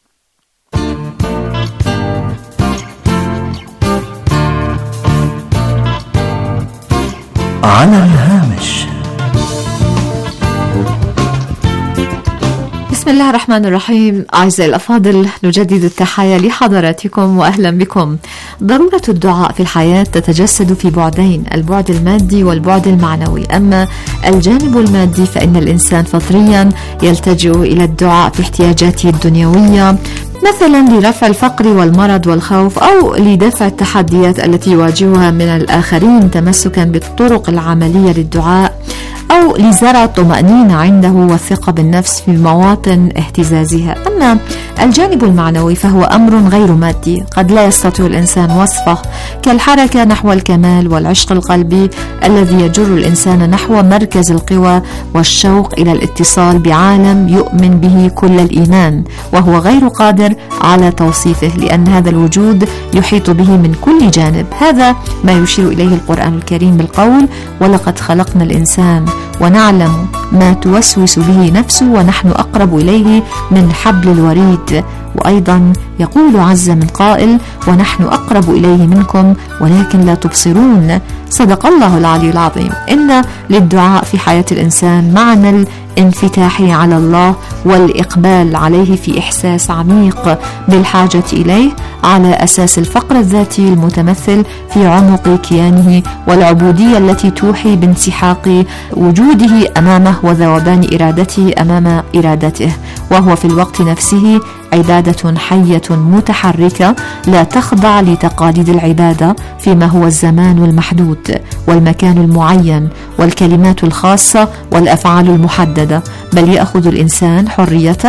على الهامش. بسم الله الرحمن الرحيم. أعزائي الأفاضل، نجدد التحية لحضراتكم وأهلا بكم. ضرورة الدعاء في الحياة تتجسد في بعدين، البعد المادي والبعد المعنوي. أما الجانب المادي فإن الإنسان فطريا يلتجئ إلى الدعاء في احتياجاته الدنيوية، مثلا لرفع الفقر والمرض والخوف، أو لدفع التحديات التي يواجهها من الآخرين تمسكا بالطرق العملية للدعاء، أو لزرع الطمأنينة عنده والثقة بالنفس في مواطن اهتزازها. أما الجانب المعنوي فهو أمر غير مادي قد لا يستطيع الإنسان وصفه، كالحركة نحو الكمال والعشق القلبي الذي يجر الإنسان نحو مركز القوى والشوق إلى الاتصال بعالم يؤمن به كل الإيمان، وهو غير قادر على توصيفه لأن هذا الوجود يحيط به من كل جانب. هذا ما يشير إليه القرآن الكريم بالقول: ولقد خلقنا الإنسان ونعلم ما توسوس به نفسه ونحن أقرب إليه من حبل الوريد. وأيضا يقول عز من قائل: ونحن أقرب إليه منكم ولكن لا تبصرون. صدق الله العلي العظيم. إن للدعاء في حياة الإنسان معنى الانفتاح على الله والإقبال عليه في إحساس عميق بالحاجة إليه على أساس الفقر الذاتي المتمثل في عمق كيانه والعبودية التي توحي بانسحاق وجوده أمامه وذوبان إرادته أمام إرادته، وهو في الوقت نفسه عبادة حية متحركة لا تخضع لتقاليد العبادة فيما هو الزمان المحدود والمكان المعين والكلمات الخاصة والأفعال المحددة، بل يأخذ الإنسان حريته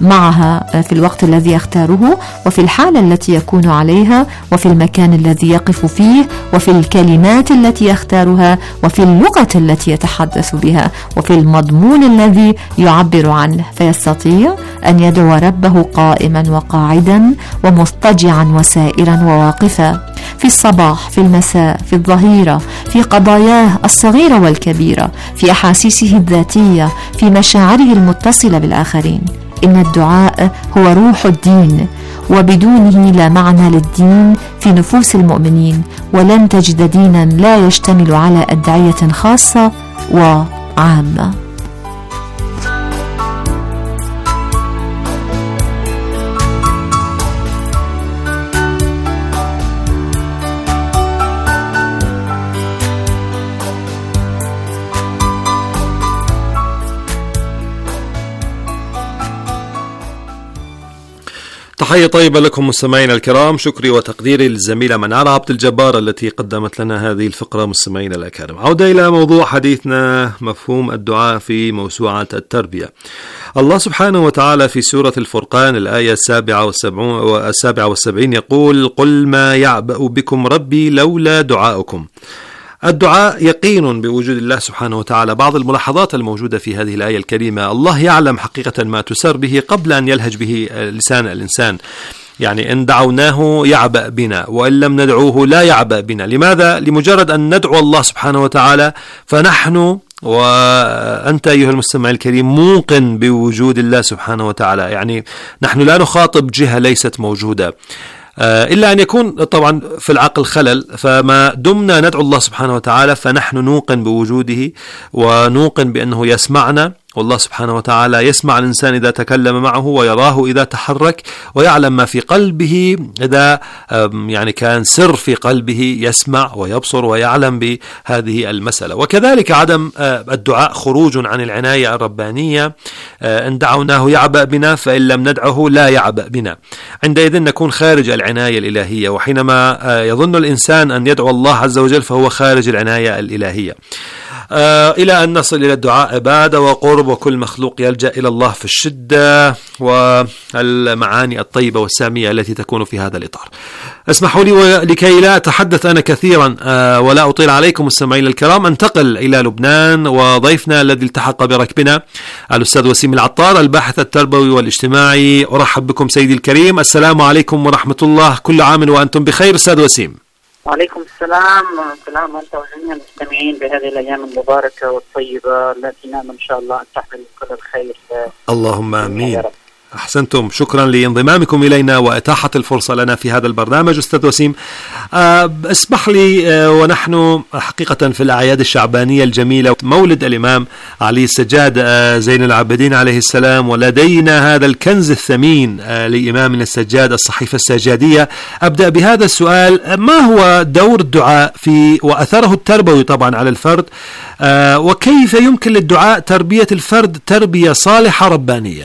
معها في الوقت الذي يختاره وفي الحالة التي يكون عليها وفي المكان الذي يقف فيه وفي الكلمات التي يختارها وفي اللغة التي يتحدث بها وفي المضمون الذي يعبر عنه، فيستطيع أن يدعو ربه قائما وقاعدا ومضطجعا وسائرا وواقفا، في الصباح، في المساء، في الظهيرة، في قضاياه الصغيرة والكبيرة، في أحاسيسه الذاتية، في مشاعره المتصلة بالآخرين. إن الدعاء هو روح الدين، وبدونه لا معنى للدين في نفوس المؤمنين، ولن تجد دينا لا يشتمل على أدعية خاصة وعامة. تحية طيبة لكم مستمعينا الكرام، شكري وتقديري للزميلة منال عبد الجبار التي قدمت لنا هذه الفقرة. مستمعينا الأكارم، عودة إلى موضوع حديثنا، مفهوم الدعاء في موسوعة التربية. الله سبحانه وتعالى في سورة الفرقان الآية السابعة والسبعون والسابعة والسبعين يقول: قل ما يعبأ بكم ربي لولا دعاؤكم. الدعاء يقين بوجود الله سبحانه وتعالى. بعض الملاحظات الموجودة في هذه الآية الكريمة: الله يعلم حقيقة ما تسر به قبل أن يلهج به لسان الإنسان. يعني إن دعوناه يعبأ بنا وإن لم ندعوه لا يعبأ بنا. لماذا؟ لمجرد أن ندعو الله سبحانه وتعالى فنحن وأنت أيها المستمع الكريم موقن بوجود الله سبحانه وتعالى. يعني نحن لا نخاطب جهة ليست موجودة إلا أن يكون طبعا في العقل خلل، فما دمنا ندعو الله سبحانه وتعالى فنحن نوقن بوجوده ونوقن بأنه يسمعنا، والله سبحانه وتعالى يسمع الإنسان إذا تكلم معه ويراه إذا تحرك ويعلم ما في قلبه إذا يعني كان سر في قلبه، يسمع ويبصر ويعلم بهذه المسألة. وكذلك عدم الدعاء خروج عن العناية الربانية، إن دعوناه يعبأ بنا فإن لم ندعه لا يعبأ بنا، عندئذ نكون خارج العناية الإلهية. وحينما يظن الإنسان أن يدعو الله عز وجل فهو خارج العناية الإلهية. آه إلى أن نصل إلى الدعاء عبادة وقرب، وكل مخلوق يلجأ إلى الله في الشدة، والمعاني الطيبة والسامية التي تكون في هذا الإطار. اسمحوا لي ولكي لا أتحدث أنا كثيرا آه ولا أطيل عليكم مستمعين الكرام، انتقل إلى لبنان وضيفنا الذي التحق بركبنا الأستاذ وسيم العطار الباحث التربوي والاجتماعي. أرحب بكم سيدي الكريم، السلام عليكم ورحمة الله، كل عام وأنتم بخير أستاذ وسيم. وعليكم السلام، سلام أنت وجميع المستمعين بهذه الأيام المباركة والطيبة التي نأمل إن شاء الله أن تحمل كل الخير. اللهم آمين. أحسنتم، شكرا لانضمامكم إلينا وإتاحة الفرصة لنا في هذا البرنامج. أستاذ وسيم، أه اسمح لي أه ونحن حقيقة في الأعياد الشعبانية الجميلة، مولد الإمام علي السجاد أه زين العابدين عليه السلام، ولدينا هذا الكنز الثمين أه لإمامنا السجاد، الصحيفة السجادية. أبدأ بهذا السؤال، ما هو دور الدعاء في وأثره التربوي طبعا على الفرد، أه وكيف يمكن للدعاء تربية الفرد تربية صالحة ربانية؟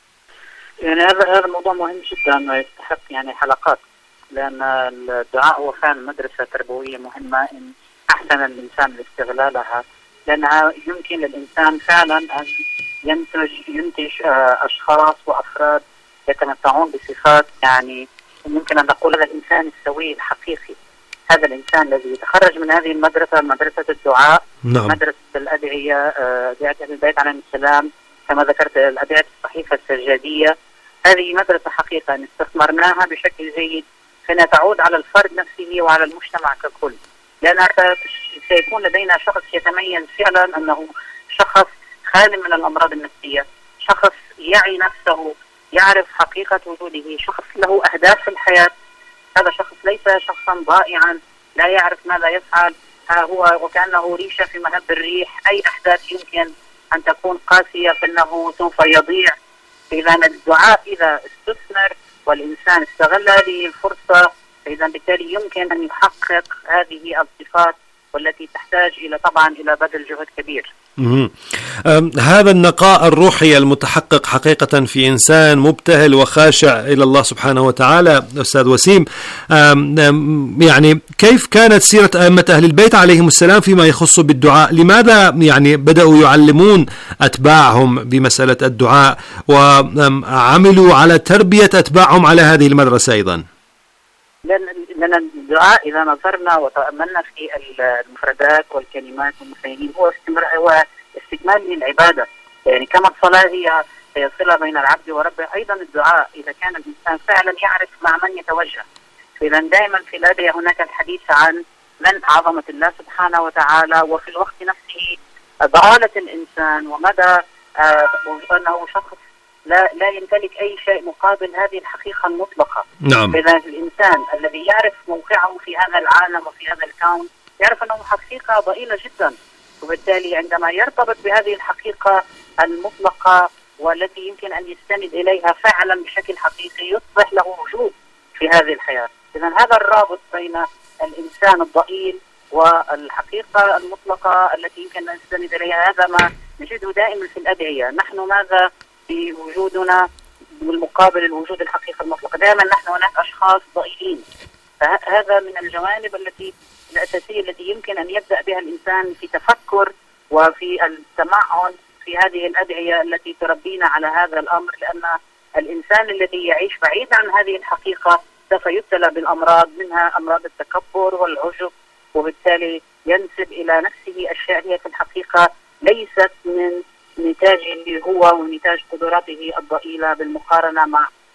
يعني هذا هذا الموضوع مهم جدا ويستحق يعني حلقات، لأن الدعاء هو فعلا مدرسة تربوية مهمة إن أحسن الإنسان استغلالها، لأنها يمكن للإنسان فعلا أن ينتج ينتج أشخاص وأفراد يتمتعون بصفات، يعني يمكن أن نقول هذا الإنسان السوي الحقيقي، هذا الإنسان الذي يتخرج من هذه المدرسة، مدرسة الدعاء، نعم. مدرسة الأدعية، أدعية أهل البيت عليهم السلام، كما ذكرت الأدعية الصحيفة السجادية. هذه مدرسة حقيقة إن استثمرناها بشكل جيد فإنها تعود على الفرد نفسه وعلى المجتمع ككل، لأن سيكون لدينا شخص يتميز فعلا أنه شخص خالي من الأمراض النفسية، شخص يعي نفسه، يعرف حقيقة وجوده، شخص له أهداف في الحياة. هذا شخص ليس شخصا ضائعا لا يعرف ماذا يفعل، ها هو وكأنه ريشة في مهب الريح، أي أحداث يمكن أن تكون قاسية فإنه سوف يضيع. إذا الدعاء إذا استثمر والإنسان استغل هذه الفرصة فإذا بالتالي يمكن أن يحقق هذه الصفات والتي تحتاج إلى طبعا إلى بذل جهد كبير. هذا النقاء الروحي المتحقق حقيقة في إنسان مبتهل وخاشع إلى الله سبحانه وتعالى. أستاذ وسيم، أم أم يعني كيف كانت سيرة أئمة أهل البيت عليهم السلام فيما يخص بالدعاء؟ لماذا يعني بدأوا يعلمون أتباعهم بمسألة الدعاء وعملوا على تربية أتباعهم على هذه المدرسة أيضا؟ لأن لأن الدعاء إذا نظرنا وتأملنا في المفردات والكلمات والمفاهيم هو استمر هو استكمال للعبادة، يعني كما الصلاة هي هي صلة بين العبد وربه، أيضا الدعاء إذا كان الإنسان فعلا يعرف مع من يتوجه. إذا دائما في الأدعية هناك الحديث عن من عظمة الله سبحانه وتعالى، وفي الوقت نفسه ضالة الإنسان ومدى آه أنه شخص لا لا يمتلك أي شيء مقابل هذه الحقيقة المطلقة. نعم. إذا الإنسان الذي يعرف موقعه في هذا العالم وفي هذا الكون يعرف أنه حقيقة ضئيلة جدا، وبالتالي عندما يرتبط بهذه الحقيقة المطلقة والتي يمكن أن يستند إليها فعلا بشكل حقيقي يصبح له وجود في هذه الحياة. إذا هذا الرابط بين الإنسان الضئيل والحقيقة المطلقة التي يمكن أن نستند إليها، هذا ما نجده دائما في الأدعية. نحن ماذا في وجودنا بالمقابل الوجود الحقيقي المطلق؟ دائما نحن هناك أشخاص ضئيلين، فهذا من الجوانب التي الأساسية التي يمكن أن يبدأ بها الإنسان في تفكر وفي التمعن في هذه الأدعية التي تربينا على هذا الأمر، لأن الإنسان الذي يعيش بعيد عن هذه الحقيقة سوف يبتلى بالأمراض، منها أمراض التكبر والعجب، وبالتالي ينسب إلى نفسه أشياء هي في الحقيقة ليست من نتاج اللي هو ونتاج قدراته الضئيلة بالمقارنة مع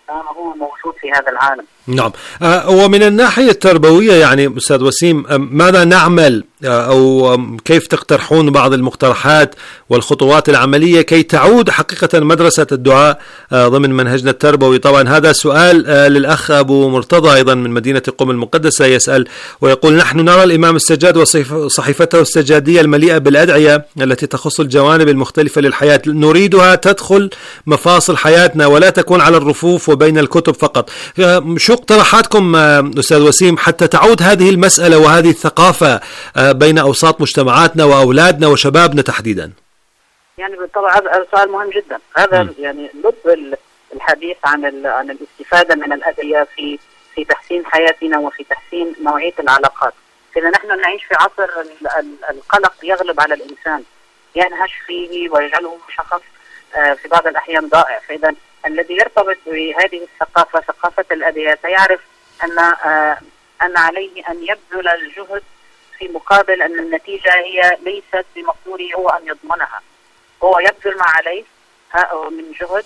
كما هو موجود في هذا العالم. نعم. آه ومن الناحية التربوية يعني أستاذ وسيم، آه ماذا نعمل آه أو آه كيف تقترحون بعض المقترحات والخطوات العملية كي تعود حقيقة مدرسة الدعاء آه ضمن منهجنا التربوي؟ طبعا هذا سؤال آه للأخ أبو مرتضى أيضا من مدينة قم المقدسة، يسأل ويقول: نحن نرى الإمام السجاد وصحيفته السجادية المليئة بالأدعية التي تخص الجوانب المختلفة للحياة، نريدها تدخل مفاصل حياتنا ولا تكون على الرفوف وبين الكتب فقط. شو اقتراحاتكم أستاذ وسيم حتى تعود هذه المسألة وهذه الثقافة بين أوساط مجتمعاتنا وأولادنا وشبابنا تحديدا؟ يعني بالطبع هذا سؤال مهم جدا. هذا م. يعني لب الحديث عن عن الاستفادة من الأدعية في في تحسين حياتنا وفي تحسين نوعية العلاقات. إذا نحن نعيش في عصر القلق يغلب على الإنسان، ينهش فيه ويجعله شخص في بعض الأحيان ضائع. فإذا الذي يرتبط بهذه الثقافة ثقافة الأدعية سيعرف أن أن عليه أن يبذل الجهد في مقابل أن النتيجة هي ليست بمقدوره هو أن يضمنها. هو يبذل ما عليه من جهد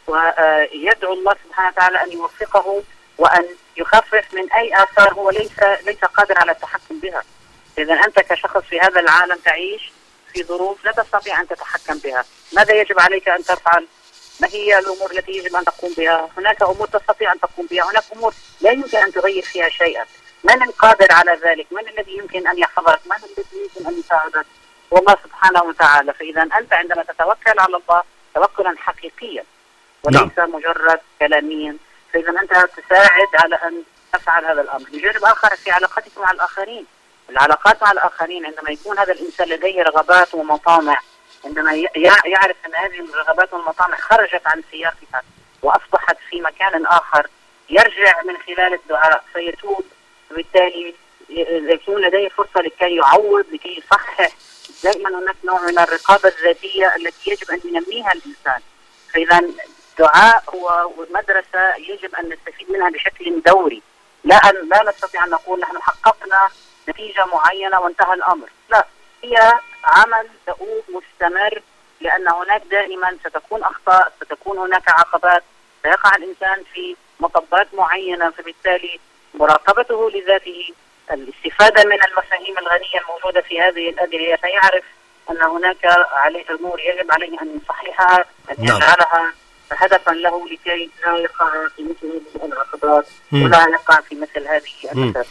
ويدعو الله سبحانه وتعالى أن يوفقه وأن يخفف من أي آثار هو ليس ليس قادر على التحكم بها. إذا أنت كشخص في هذا العالم تعيش في ظروف لا تستطيع أن تتحكم بها، ماذا يجب عليك أن تفعل؟ ما هي الأمور التي يجب أن تقوم بها؟ هناك أمور تستطيع أن تقوم بها، هناك أمور لا يمكن أن تغير فيها شيئا. من القادر على ذلك؟ من الذي يمكن أن يحفظك؟ من الذي يمكن أن يساعدك؟ والله سبحانه وتعالى. فإذا أنت عندما تتوكل على الله توكلا حقيقيا وليس نعم. مجرد كلاميا، فإذا أنت تساعد على أن تفعل هذا الأمر. بجانب آخر في علاقتك مع الآخرين، العلاقات مع الآخرين عندما يكون هذا الإنسان لديه رغبات ومطامع، عندما يعرف أن هذه الرغبات والمطامع خرجت عن سياقها وأصبحت في مكان آخر، يرجع من خلال الدعاء فيتوب، وبالتالي يكون لديه فرصة لكي يعوض لكي يصحح. دائما هناك نوع من الرقابة الذاتية التي يجب أن ينميها الإنسان. فإذا الدعاء هو مدرسة يجب أن نستفيد منها بشكل دوري، لا أن لا نستطيع أن نقول نحن حققنا نتيجة معينة وانتهى الأمر، لا، هي عمل دؤوب مستمر، لأن هناك دائما ستكون أخطاء، ستكون هناك عقبات، سيقع الإنسان في مطبات معينة، فبالتالي مراقبته لذاته، الاستفادة من المفاهيم الغنية الموجودة في هذه الأدعية، سيعرف أن هناك عليه أمور يجب عليه أن يصححها، أن يجعلها هدفا له لكي لا يقع في مثل هذه العقبات ولا يقع في مثل هذه المسائل.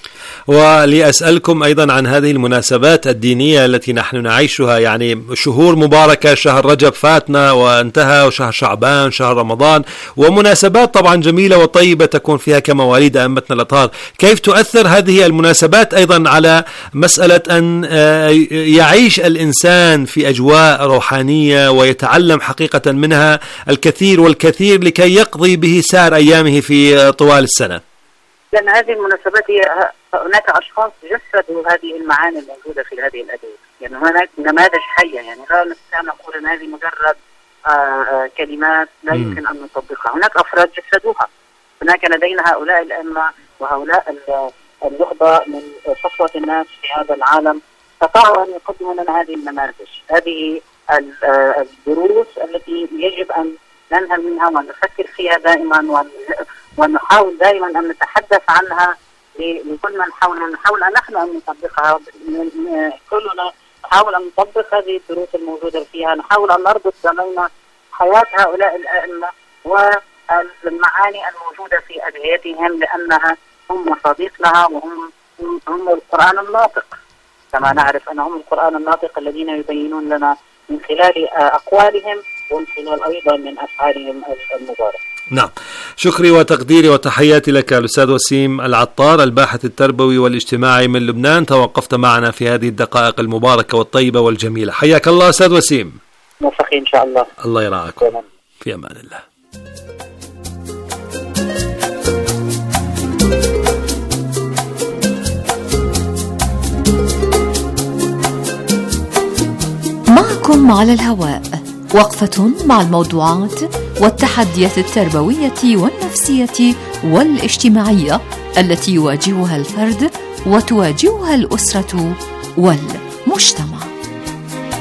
ولأسألكم أيضا عن هذه المناسبات الدينية التي نحن نعيشها، يعني شهور مباركة، شهر رجب فاتنا وانتهى، وشهر شعبان، شهر رمضان، ومناسبات طبعا جميلة وطيبة تكون فيها كمواليد أئمتنا الأطهار. كيف تؤثر هذه المناسبات أيضا على مسألة أن يعيش الإنسان في أجواء روحانية ويتعلم حقيقة منها الكثير والكثير لكي يقضي به سائر أيامه في طوال السنة؟ لأن هذه المناسبات هي هناك أشخاص جسدوا هذه المعاني الموجودة في هذه الأدعية، يعني هناك نماذج حية، يعني لا نستطيع أن نقول أن هذه مجرد آآ آآ كلمات لا يمكن أن نطبقها. هناك أفراد جسدوها، هناك لدينا هؤلاء الأئمة وهؤلاء النخبة من صفوة الناس في هذا العالم استطاعوا أن يقدموا لنا هذه النماذج، هذه الدروس التي يجب أن ننهل منها ونفكر فيها دائما ونحاول دائما أن نتحدث عنها لكل من حولنا، نحاول أن نحن أن نطبقها، كلنا نحاول أن نطبق هذه الدروس الموجودة فيها، نحاول أن نربط بين حياة هؤلاء الأئمة والمعاني الموجودة في أدعيتهم، لأنها هم مصادق لها وهم هم القرآن الناطق، كما نعرف أنهم القرآن الناطق الذين يبينون لنا من خلال أقوالهم ومن خلال أيضا من أفعالهم المباركة. نعم، شكري وتقديري وتحياتي لك الأستاذ وسيم العطار، الباحث التربوي والاجتماعي من لبنان، توقفت معنا في هذه الدقائق المباركة والطيبة والجميلة. حياك الله أستاذ وسيم. موفقين إن شاء الله. الله يرعاكم. في أمان الله. معكم على الهواء، وقفة مع الموضوعات والتحديات التربوية والنفسية والاجتماعية التي يواجهها الفرد وتواجهها الأسرة والمجتمع.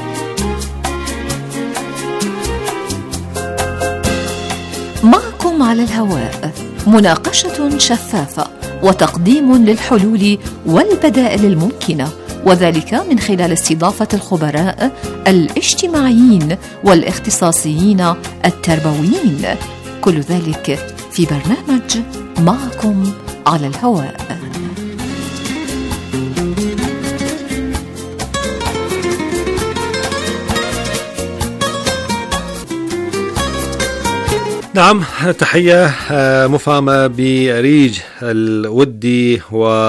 معكم على على الهواء، مناقشة شفافة وتقديم للحلول والبدائل الممكنة، وذلك من خلال استضافة الخبراء الاجتماعيين والاختصاصيين التربويين. كل ذلك في برنامج معكم على الهواء. نعم، تحية مفعمة بريج الودي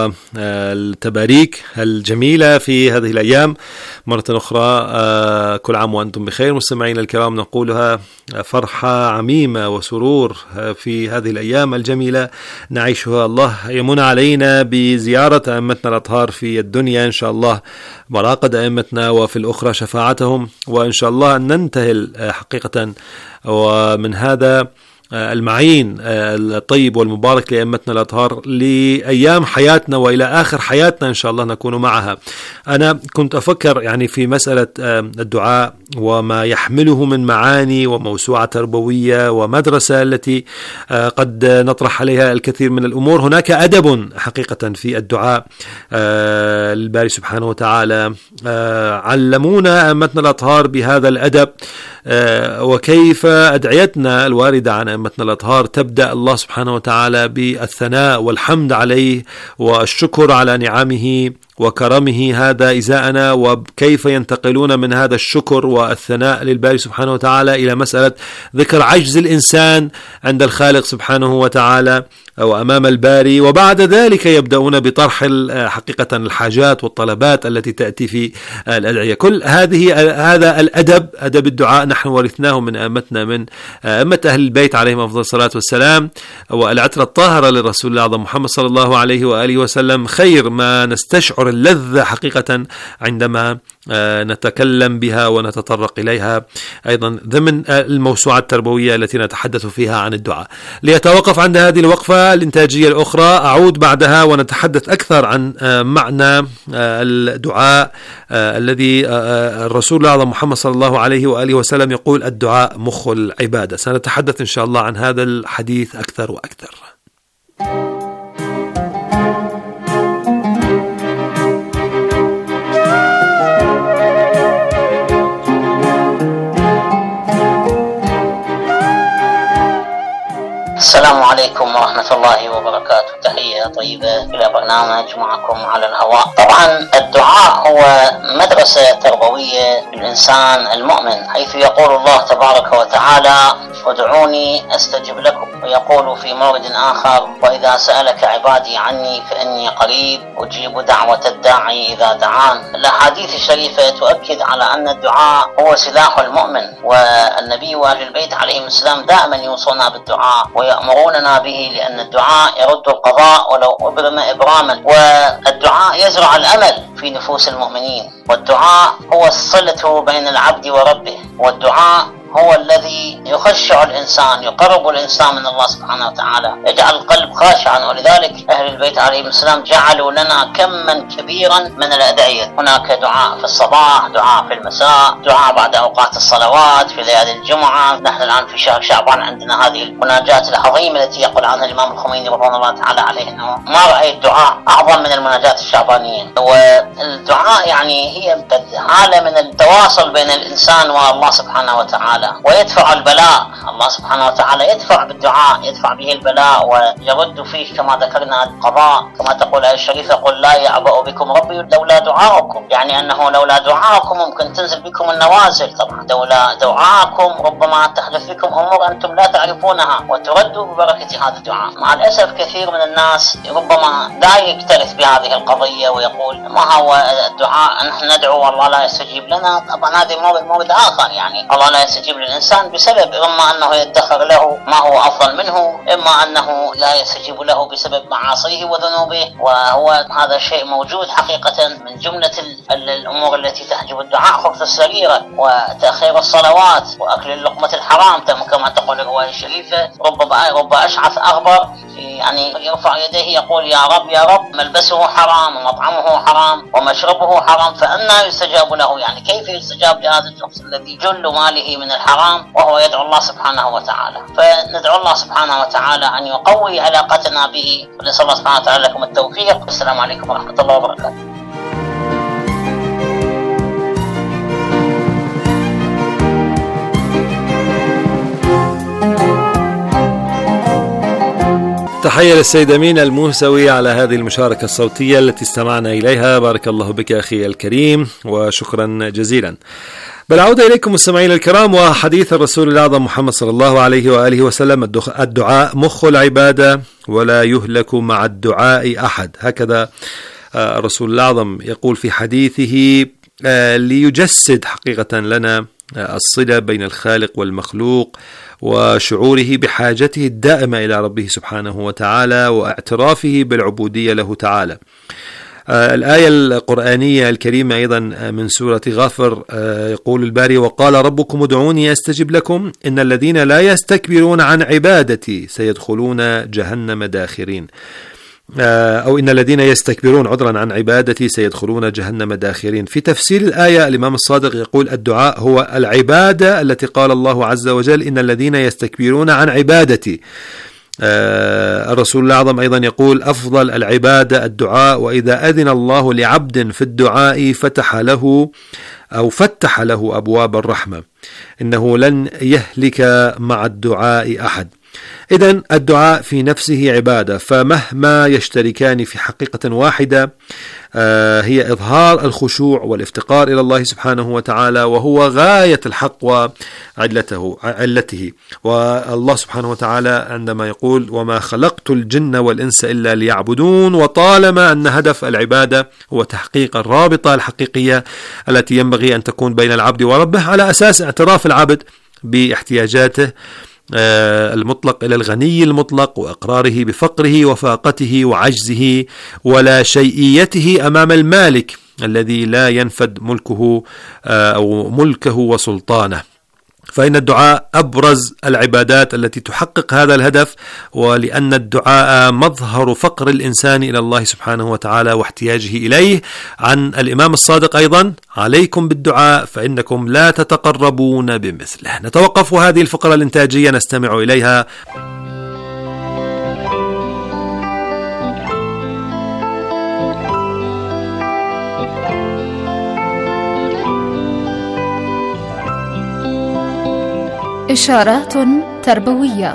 والتباريك الجميلة في هذه الأيام مرة أخرى. كل عام وأنتم بخير مستمعين الكرام، نقولها فرحة عميمة وسرور في هذه الأيام الجميلة نعيشها. الله يمن علينا بزيارة أئمتنا الأطهار في الدنيا إن شاء الله، مراقد أئمتنا وفي الأخرى شفاعتهم، وإن شاء الله أن ننتهي حقيقة ومن هذا المعين الطيب والمبارك لأئمتنا الأطهار لأيام حياتنا وإلى آخر حياتنا إن شاء الله نكون معها. أنا كنت أفكر يعني في مسألة الدعاء وما يحمله من معاني وموسوعة تربوية ومدرسة التي قد نطرح عليها الكثير من الأمور. هناك أدب حقيقة في الدعاء. الباري سبحانه وتعالى علمونا أئمتنا الأطهار بهذا الأدب، وكيف أدعيتنا الواردة عن أئمتنا الأطهار تبدأ الله سبحانه وتعالى بالثناء والحمد عليه والشكر على نعمه وكرمه هذا إزاءنا، وكيف ينتقلون من هذا الشكر والثناء للباري سبحانه وتعالى إلى مسألة ذكر عجز الإنسان عند الخالق سبحانه وتعالى أو أمام الباري، وبعد ذلك يبدأون بطرح حقيقة الحاجات والطلبات التي تأتي في الأدعية. كل هذه هذا الأدب، أدب الدعاء، نحن ورثناه من أئمتنا، من أئمة أهل البيت عليهم أفضل الصلاة والسلام، والعترة الطاهرة للرسول الأعظم محمد صلى الله عليه وآله وسلم. خير ما نستشعر اللذة حقيقة عندما نتكلم بها ونتطرق إليها أيضا ضمن الموسوعة التربوية التي نتحدث فيها عن الدعاء. ليتوقف عند هذه الوقفة الإنتاجية الأخرى، أعود بعدها ونتحدث أكثر عن معنى الدعاء الذي الرسول الأعظم محمد صلى الله عليه وآله وسلم يقول الدعاء مخ العبادة. سنتحدث إن شاء الله عن هذا الحديث أكثر وأكثر. السلام عليكم ورحمة الله وبركاته. تحية طيبة إلى برنامج معكم على الهواء. طبعا الدعاء هو مدرسة تربوية للإنسان المؤمن، حيث يقول الله تبارك وتعالى ادعوني أستجب لكم، ويقول في مورد آخر وإذا سألك عبادي عني فإني قريب أجيب دعوة الداعي إذا دعان. الأحاديث الشريفة تؤكد على أن الدعاء هو سلاح المؤمن، والنبي وأهل البيت عليهم السلام دائما يوصونا بالدعاء ويأمروننا به، لأن الدعاء يرد القضاء ولو أبرم إبراما، والدعاء يزرع الأمل في نفوس المؤمنين، والدعاء هو الصلة بين العبد وربه، والدعاء هو الذي يخشع الإنسان، يقرب الإنسان من الله سبحانه وتعالى، يجعل القلب خاشعا. ولذلك أهل البيت عليهم السلام جعلوا لنا كما كبيرا من الأدعية. هناك دعاء في الصباح، دعاء في المساء، دعاء بعد أوقات الصلوات، في ليالي الجمعة. نحن الآن في شهر شعبان عندنا هذه المناجاة العظيمة التي يقول عنها الإمام الخميني رضوان الله تعالى عليه أنه ما رأيت دعاء أعظم من المناجاة الشعبانية. والدعاء يعني هي حالة من التواصل بين الإنسان والله سبحانه وتعالى، ويدفع البلاء. الله سبحانه وتعالى يدفع بالدعاء، يدفع به البلاء ويرد فيه كما ذكرنا القضاء، كما تقول آية الشريفة قل لا يعبأ بكم ربي لولا دعاءكم، يعني أنه لولا دعاءكم ممكن تنزل بكم النوازل. طبعا لولا دعاءكم ربما تحدث بكم أمور أنتم لا تعرفونها وتردوا ببركة هذا الدعاء. مع الأسف كثير من الناس ربما لا يكترث بهذه القضية ويقول ما هو الدعاء، نحن ندعو والله لا يستجيب لنا. طبعا هذه مورد مورد آخر، يعني الله لا يستجيب للإنسان بسبب إما أنه يدخر له ما هو أفضل منه، إما أنه لا يستجيب له بسبب معاصيه وذنوبه، وهو هذا الشيء موجود حقيقة. من جملة الأمور التي تحجب الدعاء خبث السريرة وتأخير الصلوات وأكل اللقمة الحرام، كما تقول الرواية الشريفة رب رب أشعث أغبر في يعني يرفع يديه يقول يا رب يا رب، ملبسه حرام ومطعمه حرام ومشربه حرام، فأنا يستجاب له؟ يعني كيف يستجاب لهذا الشخص الذي جل ماله من الحرام وهو يدعو الله سبحانه وتعالى؟ فندعو الله سبحانه وتعالى أن يقوي علاقتنا به، ونسأل الله سبحانه وتعالى لكم التوفيق. والسلام عليكم ورحمة الله وبركاته. تحية للسيد أمين الموسوي على هذه المشاركة الصوتية التي استمعنا إليها. بارك الله بك أخي الكريم وشكرا جزيلا. بالعودة إليكم مستمعين الكرام، وحديث الرسول الأعظم محمد صلى الله عليه وآله وسلم: الدعاء مخ العبادة ولا يهلك مع الدعاء أحد. هكذا الرسول الأعظم يقول في حديثه ليجسد حقيقة لنا الصلة بين الخالق والمخلوق وشعوره بحاجته الدائمة إلى ربه سبحانه وتعالى واعترافه بالعبودية له تعالى. الآية القرآنية الكريمة أيضا من سورة غافر يقول الباري: وقال ربكم ادعوني أستجب لكم إن الذين لا يستكبرون عن عبادتي سيدخلون جهنم داخرين، أو إن الذين يستكبرون عذرا عن عبادتي سيدخلون جهنم داخرين. في تفسير الآية الإمام الصادق يقول: الدعاء هو العبادة التي قال الله عز وجل إن الذين يستكبرون عن عبادتي. الرسول الأعظم أيضا يقول: أفضل العبادة الدعاء، وإذا أذن الله لعبد في الدعاء فتح له أو فتح له أبواب الرحمة، إنه لن يهلك مع الدعاء أحد. إذن الدعاء في نفسه عبادة، فمهما يشتركان في حقيقة واحدة هي إظهار الخشوع والافتقار إلى الله سبحانه وتعالى، وهو غاية الحق وعلته علته. والله سبحانه وتعالى عندما يقول: وما خلقت الجن والإنس إلا ليعبدون، وطالما أن هدف العبادة هو تحقيق الرابطة الحقيقية التي ينبغي أن تكون بين العبد وربه على أساس اعتراف العبد باحتياجاته المطلق إلى الغني المطلق، وإقراره بفقره وفاقته وعجزه ولا شيئيته أمام المالك الذي لا ينفد ملكه أو ملكه وسلطانه. فإن الدعاء أبرز العبادات التي تحقق هذا الهدف، ولأن الدعاء مظهر فقر الإنسان إلى الله سبحانه وتعالى واحتياجه إليه. عن الإمام الصادق أيضا: عليكم بالدعاء فإنكم لا تتقربون بمثله. نتوقف هذه الفقرة الإنتاجية نستمع إليها. إشارات تربوية.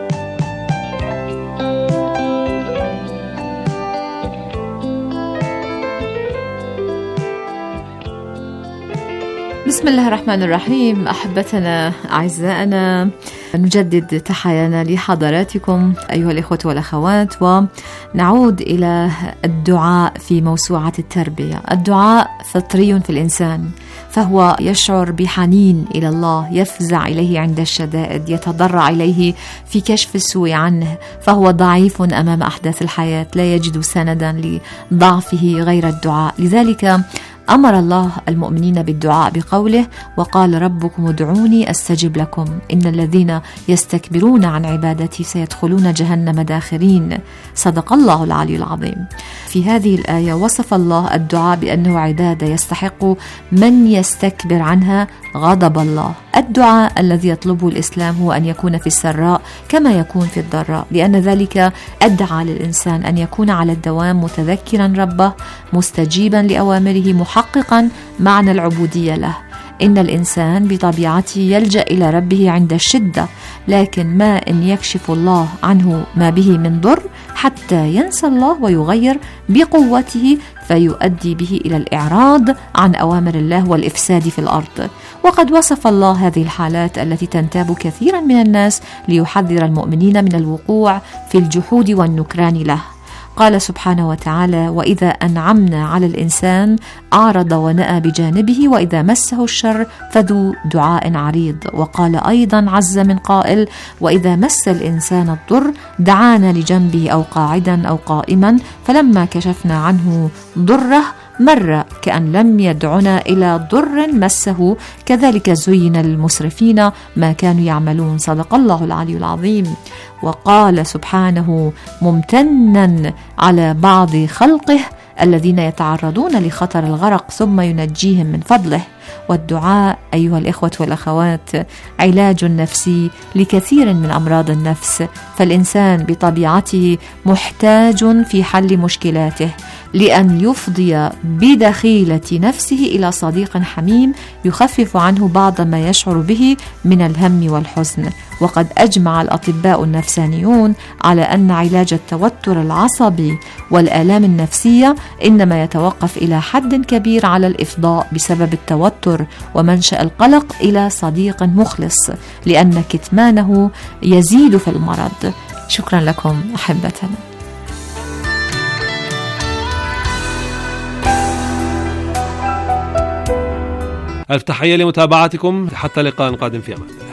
بسم الله الرحمن الرحيم. أحبتنا أعزائنا، نجدد تحيانا لحضراتكم أيها الإخوة والأخوات، ونعود إلى الدعاء في موسوعة التربية. الدعاء فطري في الإنسان، فهو يشعر بحنين إلى الله، يفزع إليه عند الشدائد، يتضرع إليه في كشف السوء عنه، فهو ضعيف أمام أحداث الحياة، لا يجد سندا لضعفه غير الدعاء. لذلك أمر الله المؤمنين بالدعاء بقوله: وقال ربكم ادعوني أستجب لكم إن الذين يستكبرون عن عبادتي سيدخلون جهنم داخرين. صدق الله العلي العظيم. في هذه الآية وصف الله الدعاء بأنه عبادة يستحق من يستكبر عنها غضب الله. الدعاء الذي يطلبه الإسلام هو أن يكون في السراء كما يكون في الضراء، لأن ذلك أدعى للإنسان أن يكون على الدوام متذكرا ربه، مستجيبا لأوامره، محققا معنى العبودية له. إن الإنسان بطبيعته يلجأ إلى ربه عند الشدة، لكن ما إن يكشف الله عنه ما به من ضر حتى ينسى الله ويغير بقوته فيؤدي به إلى الإعراض عن أوامر الله والإفساد في الأرض. وقد وصف الله هذه الحالات التي تنتاب كثيرا من الناس ليحذر المؤمنين من الوقوع في الجحود والنكران له. قال سبحانه وتعالى: وإذا أنعمنا على الإنسان أعرض ونأى بجانبه وإذا مسه الشر فذو دعاء عريض. وقال أيضا عز من قائل: وإذا مس الإنسان الضر دعانا لجنبه أو قاعدا أو قائما فلما كشفنا عنه ضره مر كأن لم يدعنا إلى ضر مسه، كذلك زين للمسرفين ما كانوا يعملون. صدق الله العلي العظيم. وقال سبحانه ممتنا على بعض خلقه الذين يتعرضون لخطر الغرق ثم ينجيهم من فضله. والدعاء أيها الإخوة والأخوات علاج نفسي لكثير من أمراض النفس، فالإنسان بطبيعته محتاج في حل مشكلاته لأن يفضي بدخيلة نفسه إلى صديق حميم يخفف عنه بعض ما يشعر به من الهم والحزن. وقد أجمع الأطباء النفسانيون على أن علاج التوتر العصبي والآلام النفسية إنما يتوقف إلى حد كبير على الإفضاء بسبب التوتر ومنشأ القلق إلى صديق مخلص، لأن كتمانه يزيد في المرض. شكرا لكم أحبتنا. ألف تحية لمتابعتكم، حتى لقاء قادم في أمان الله.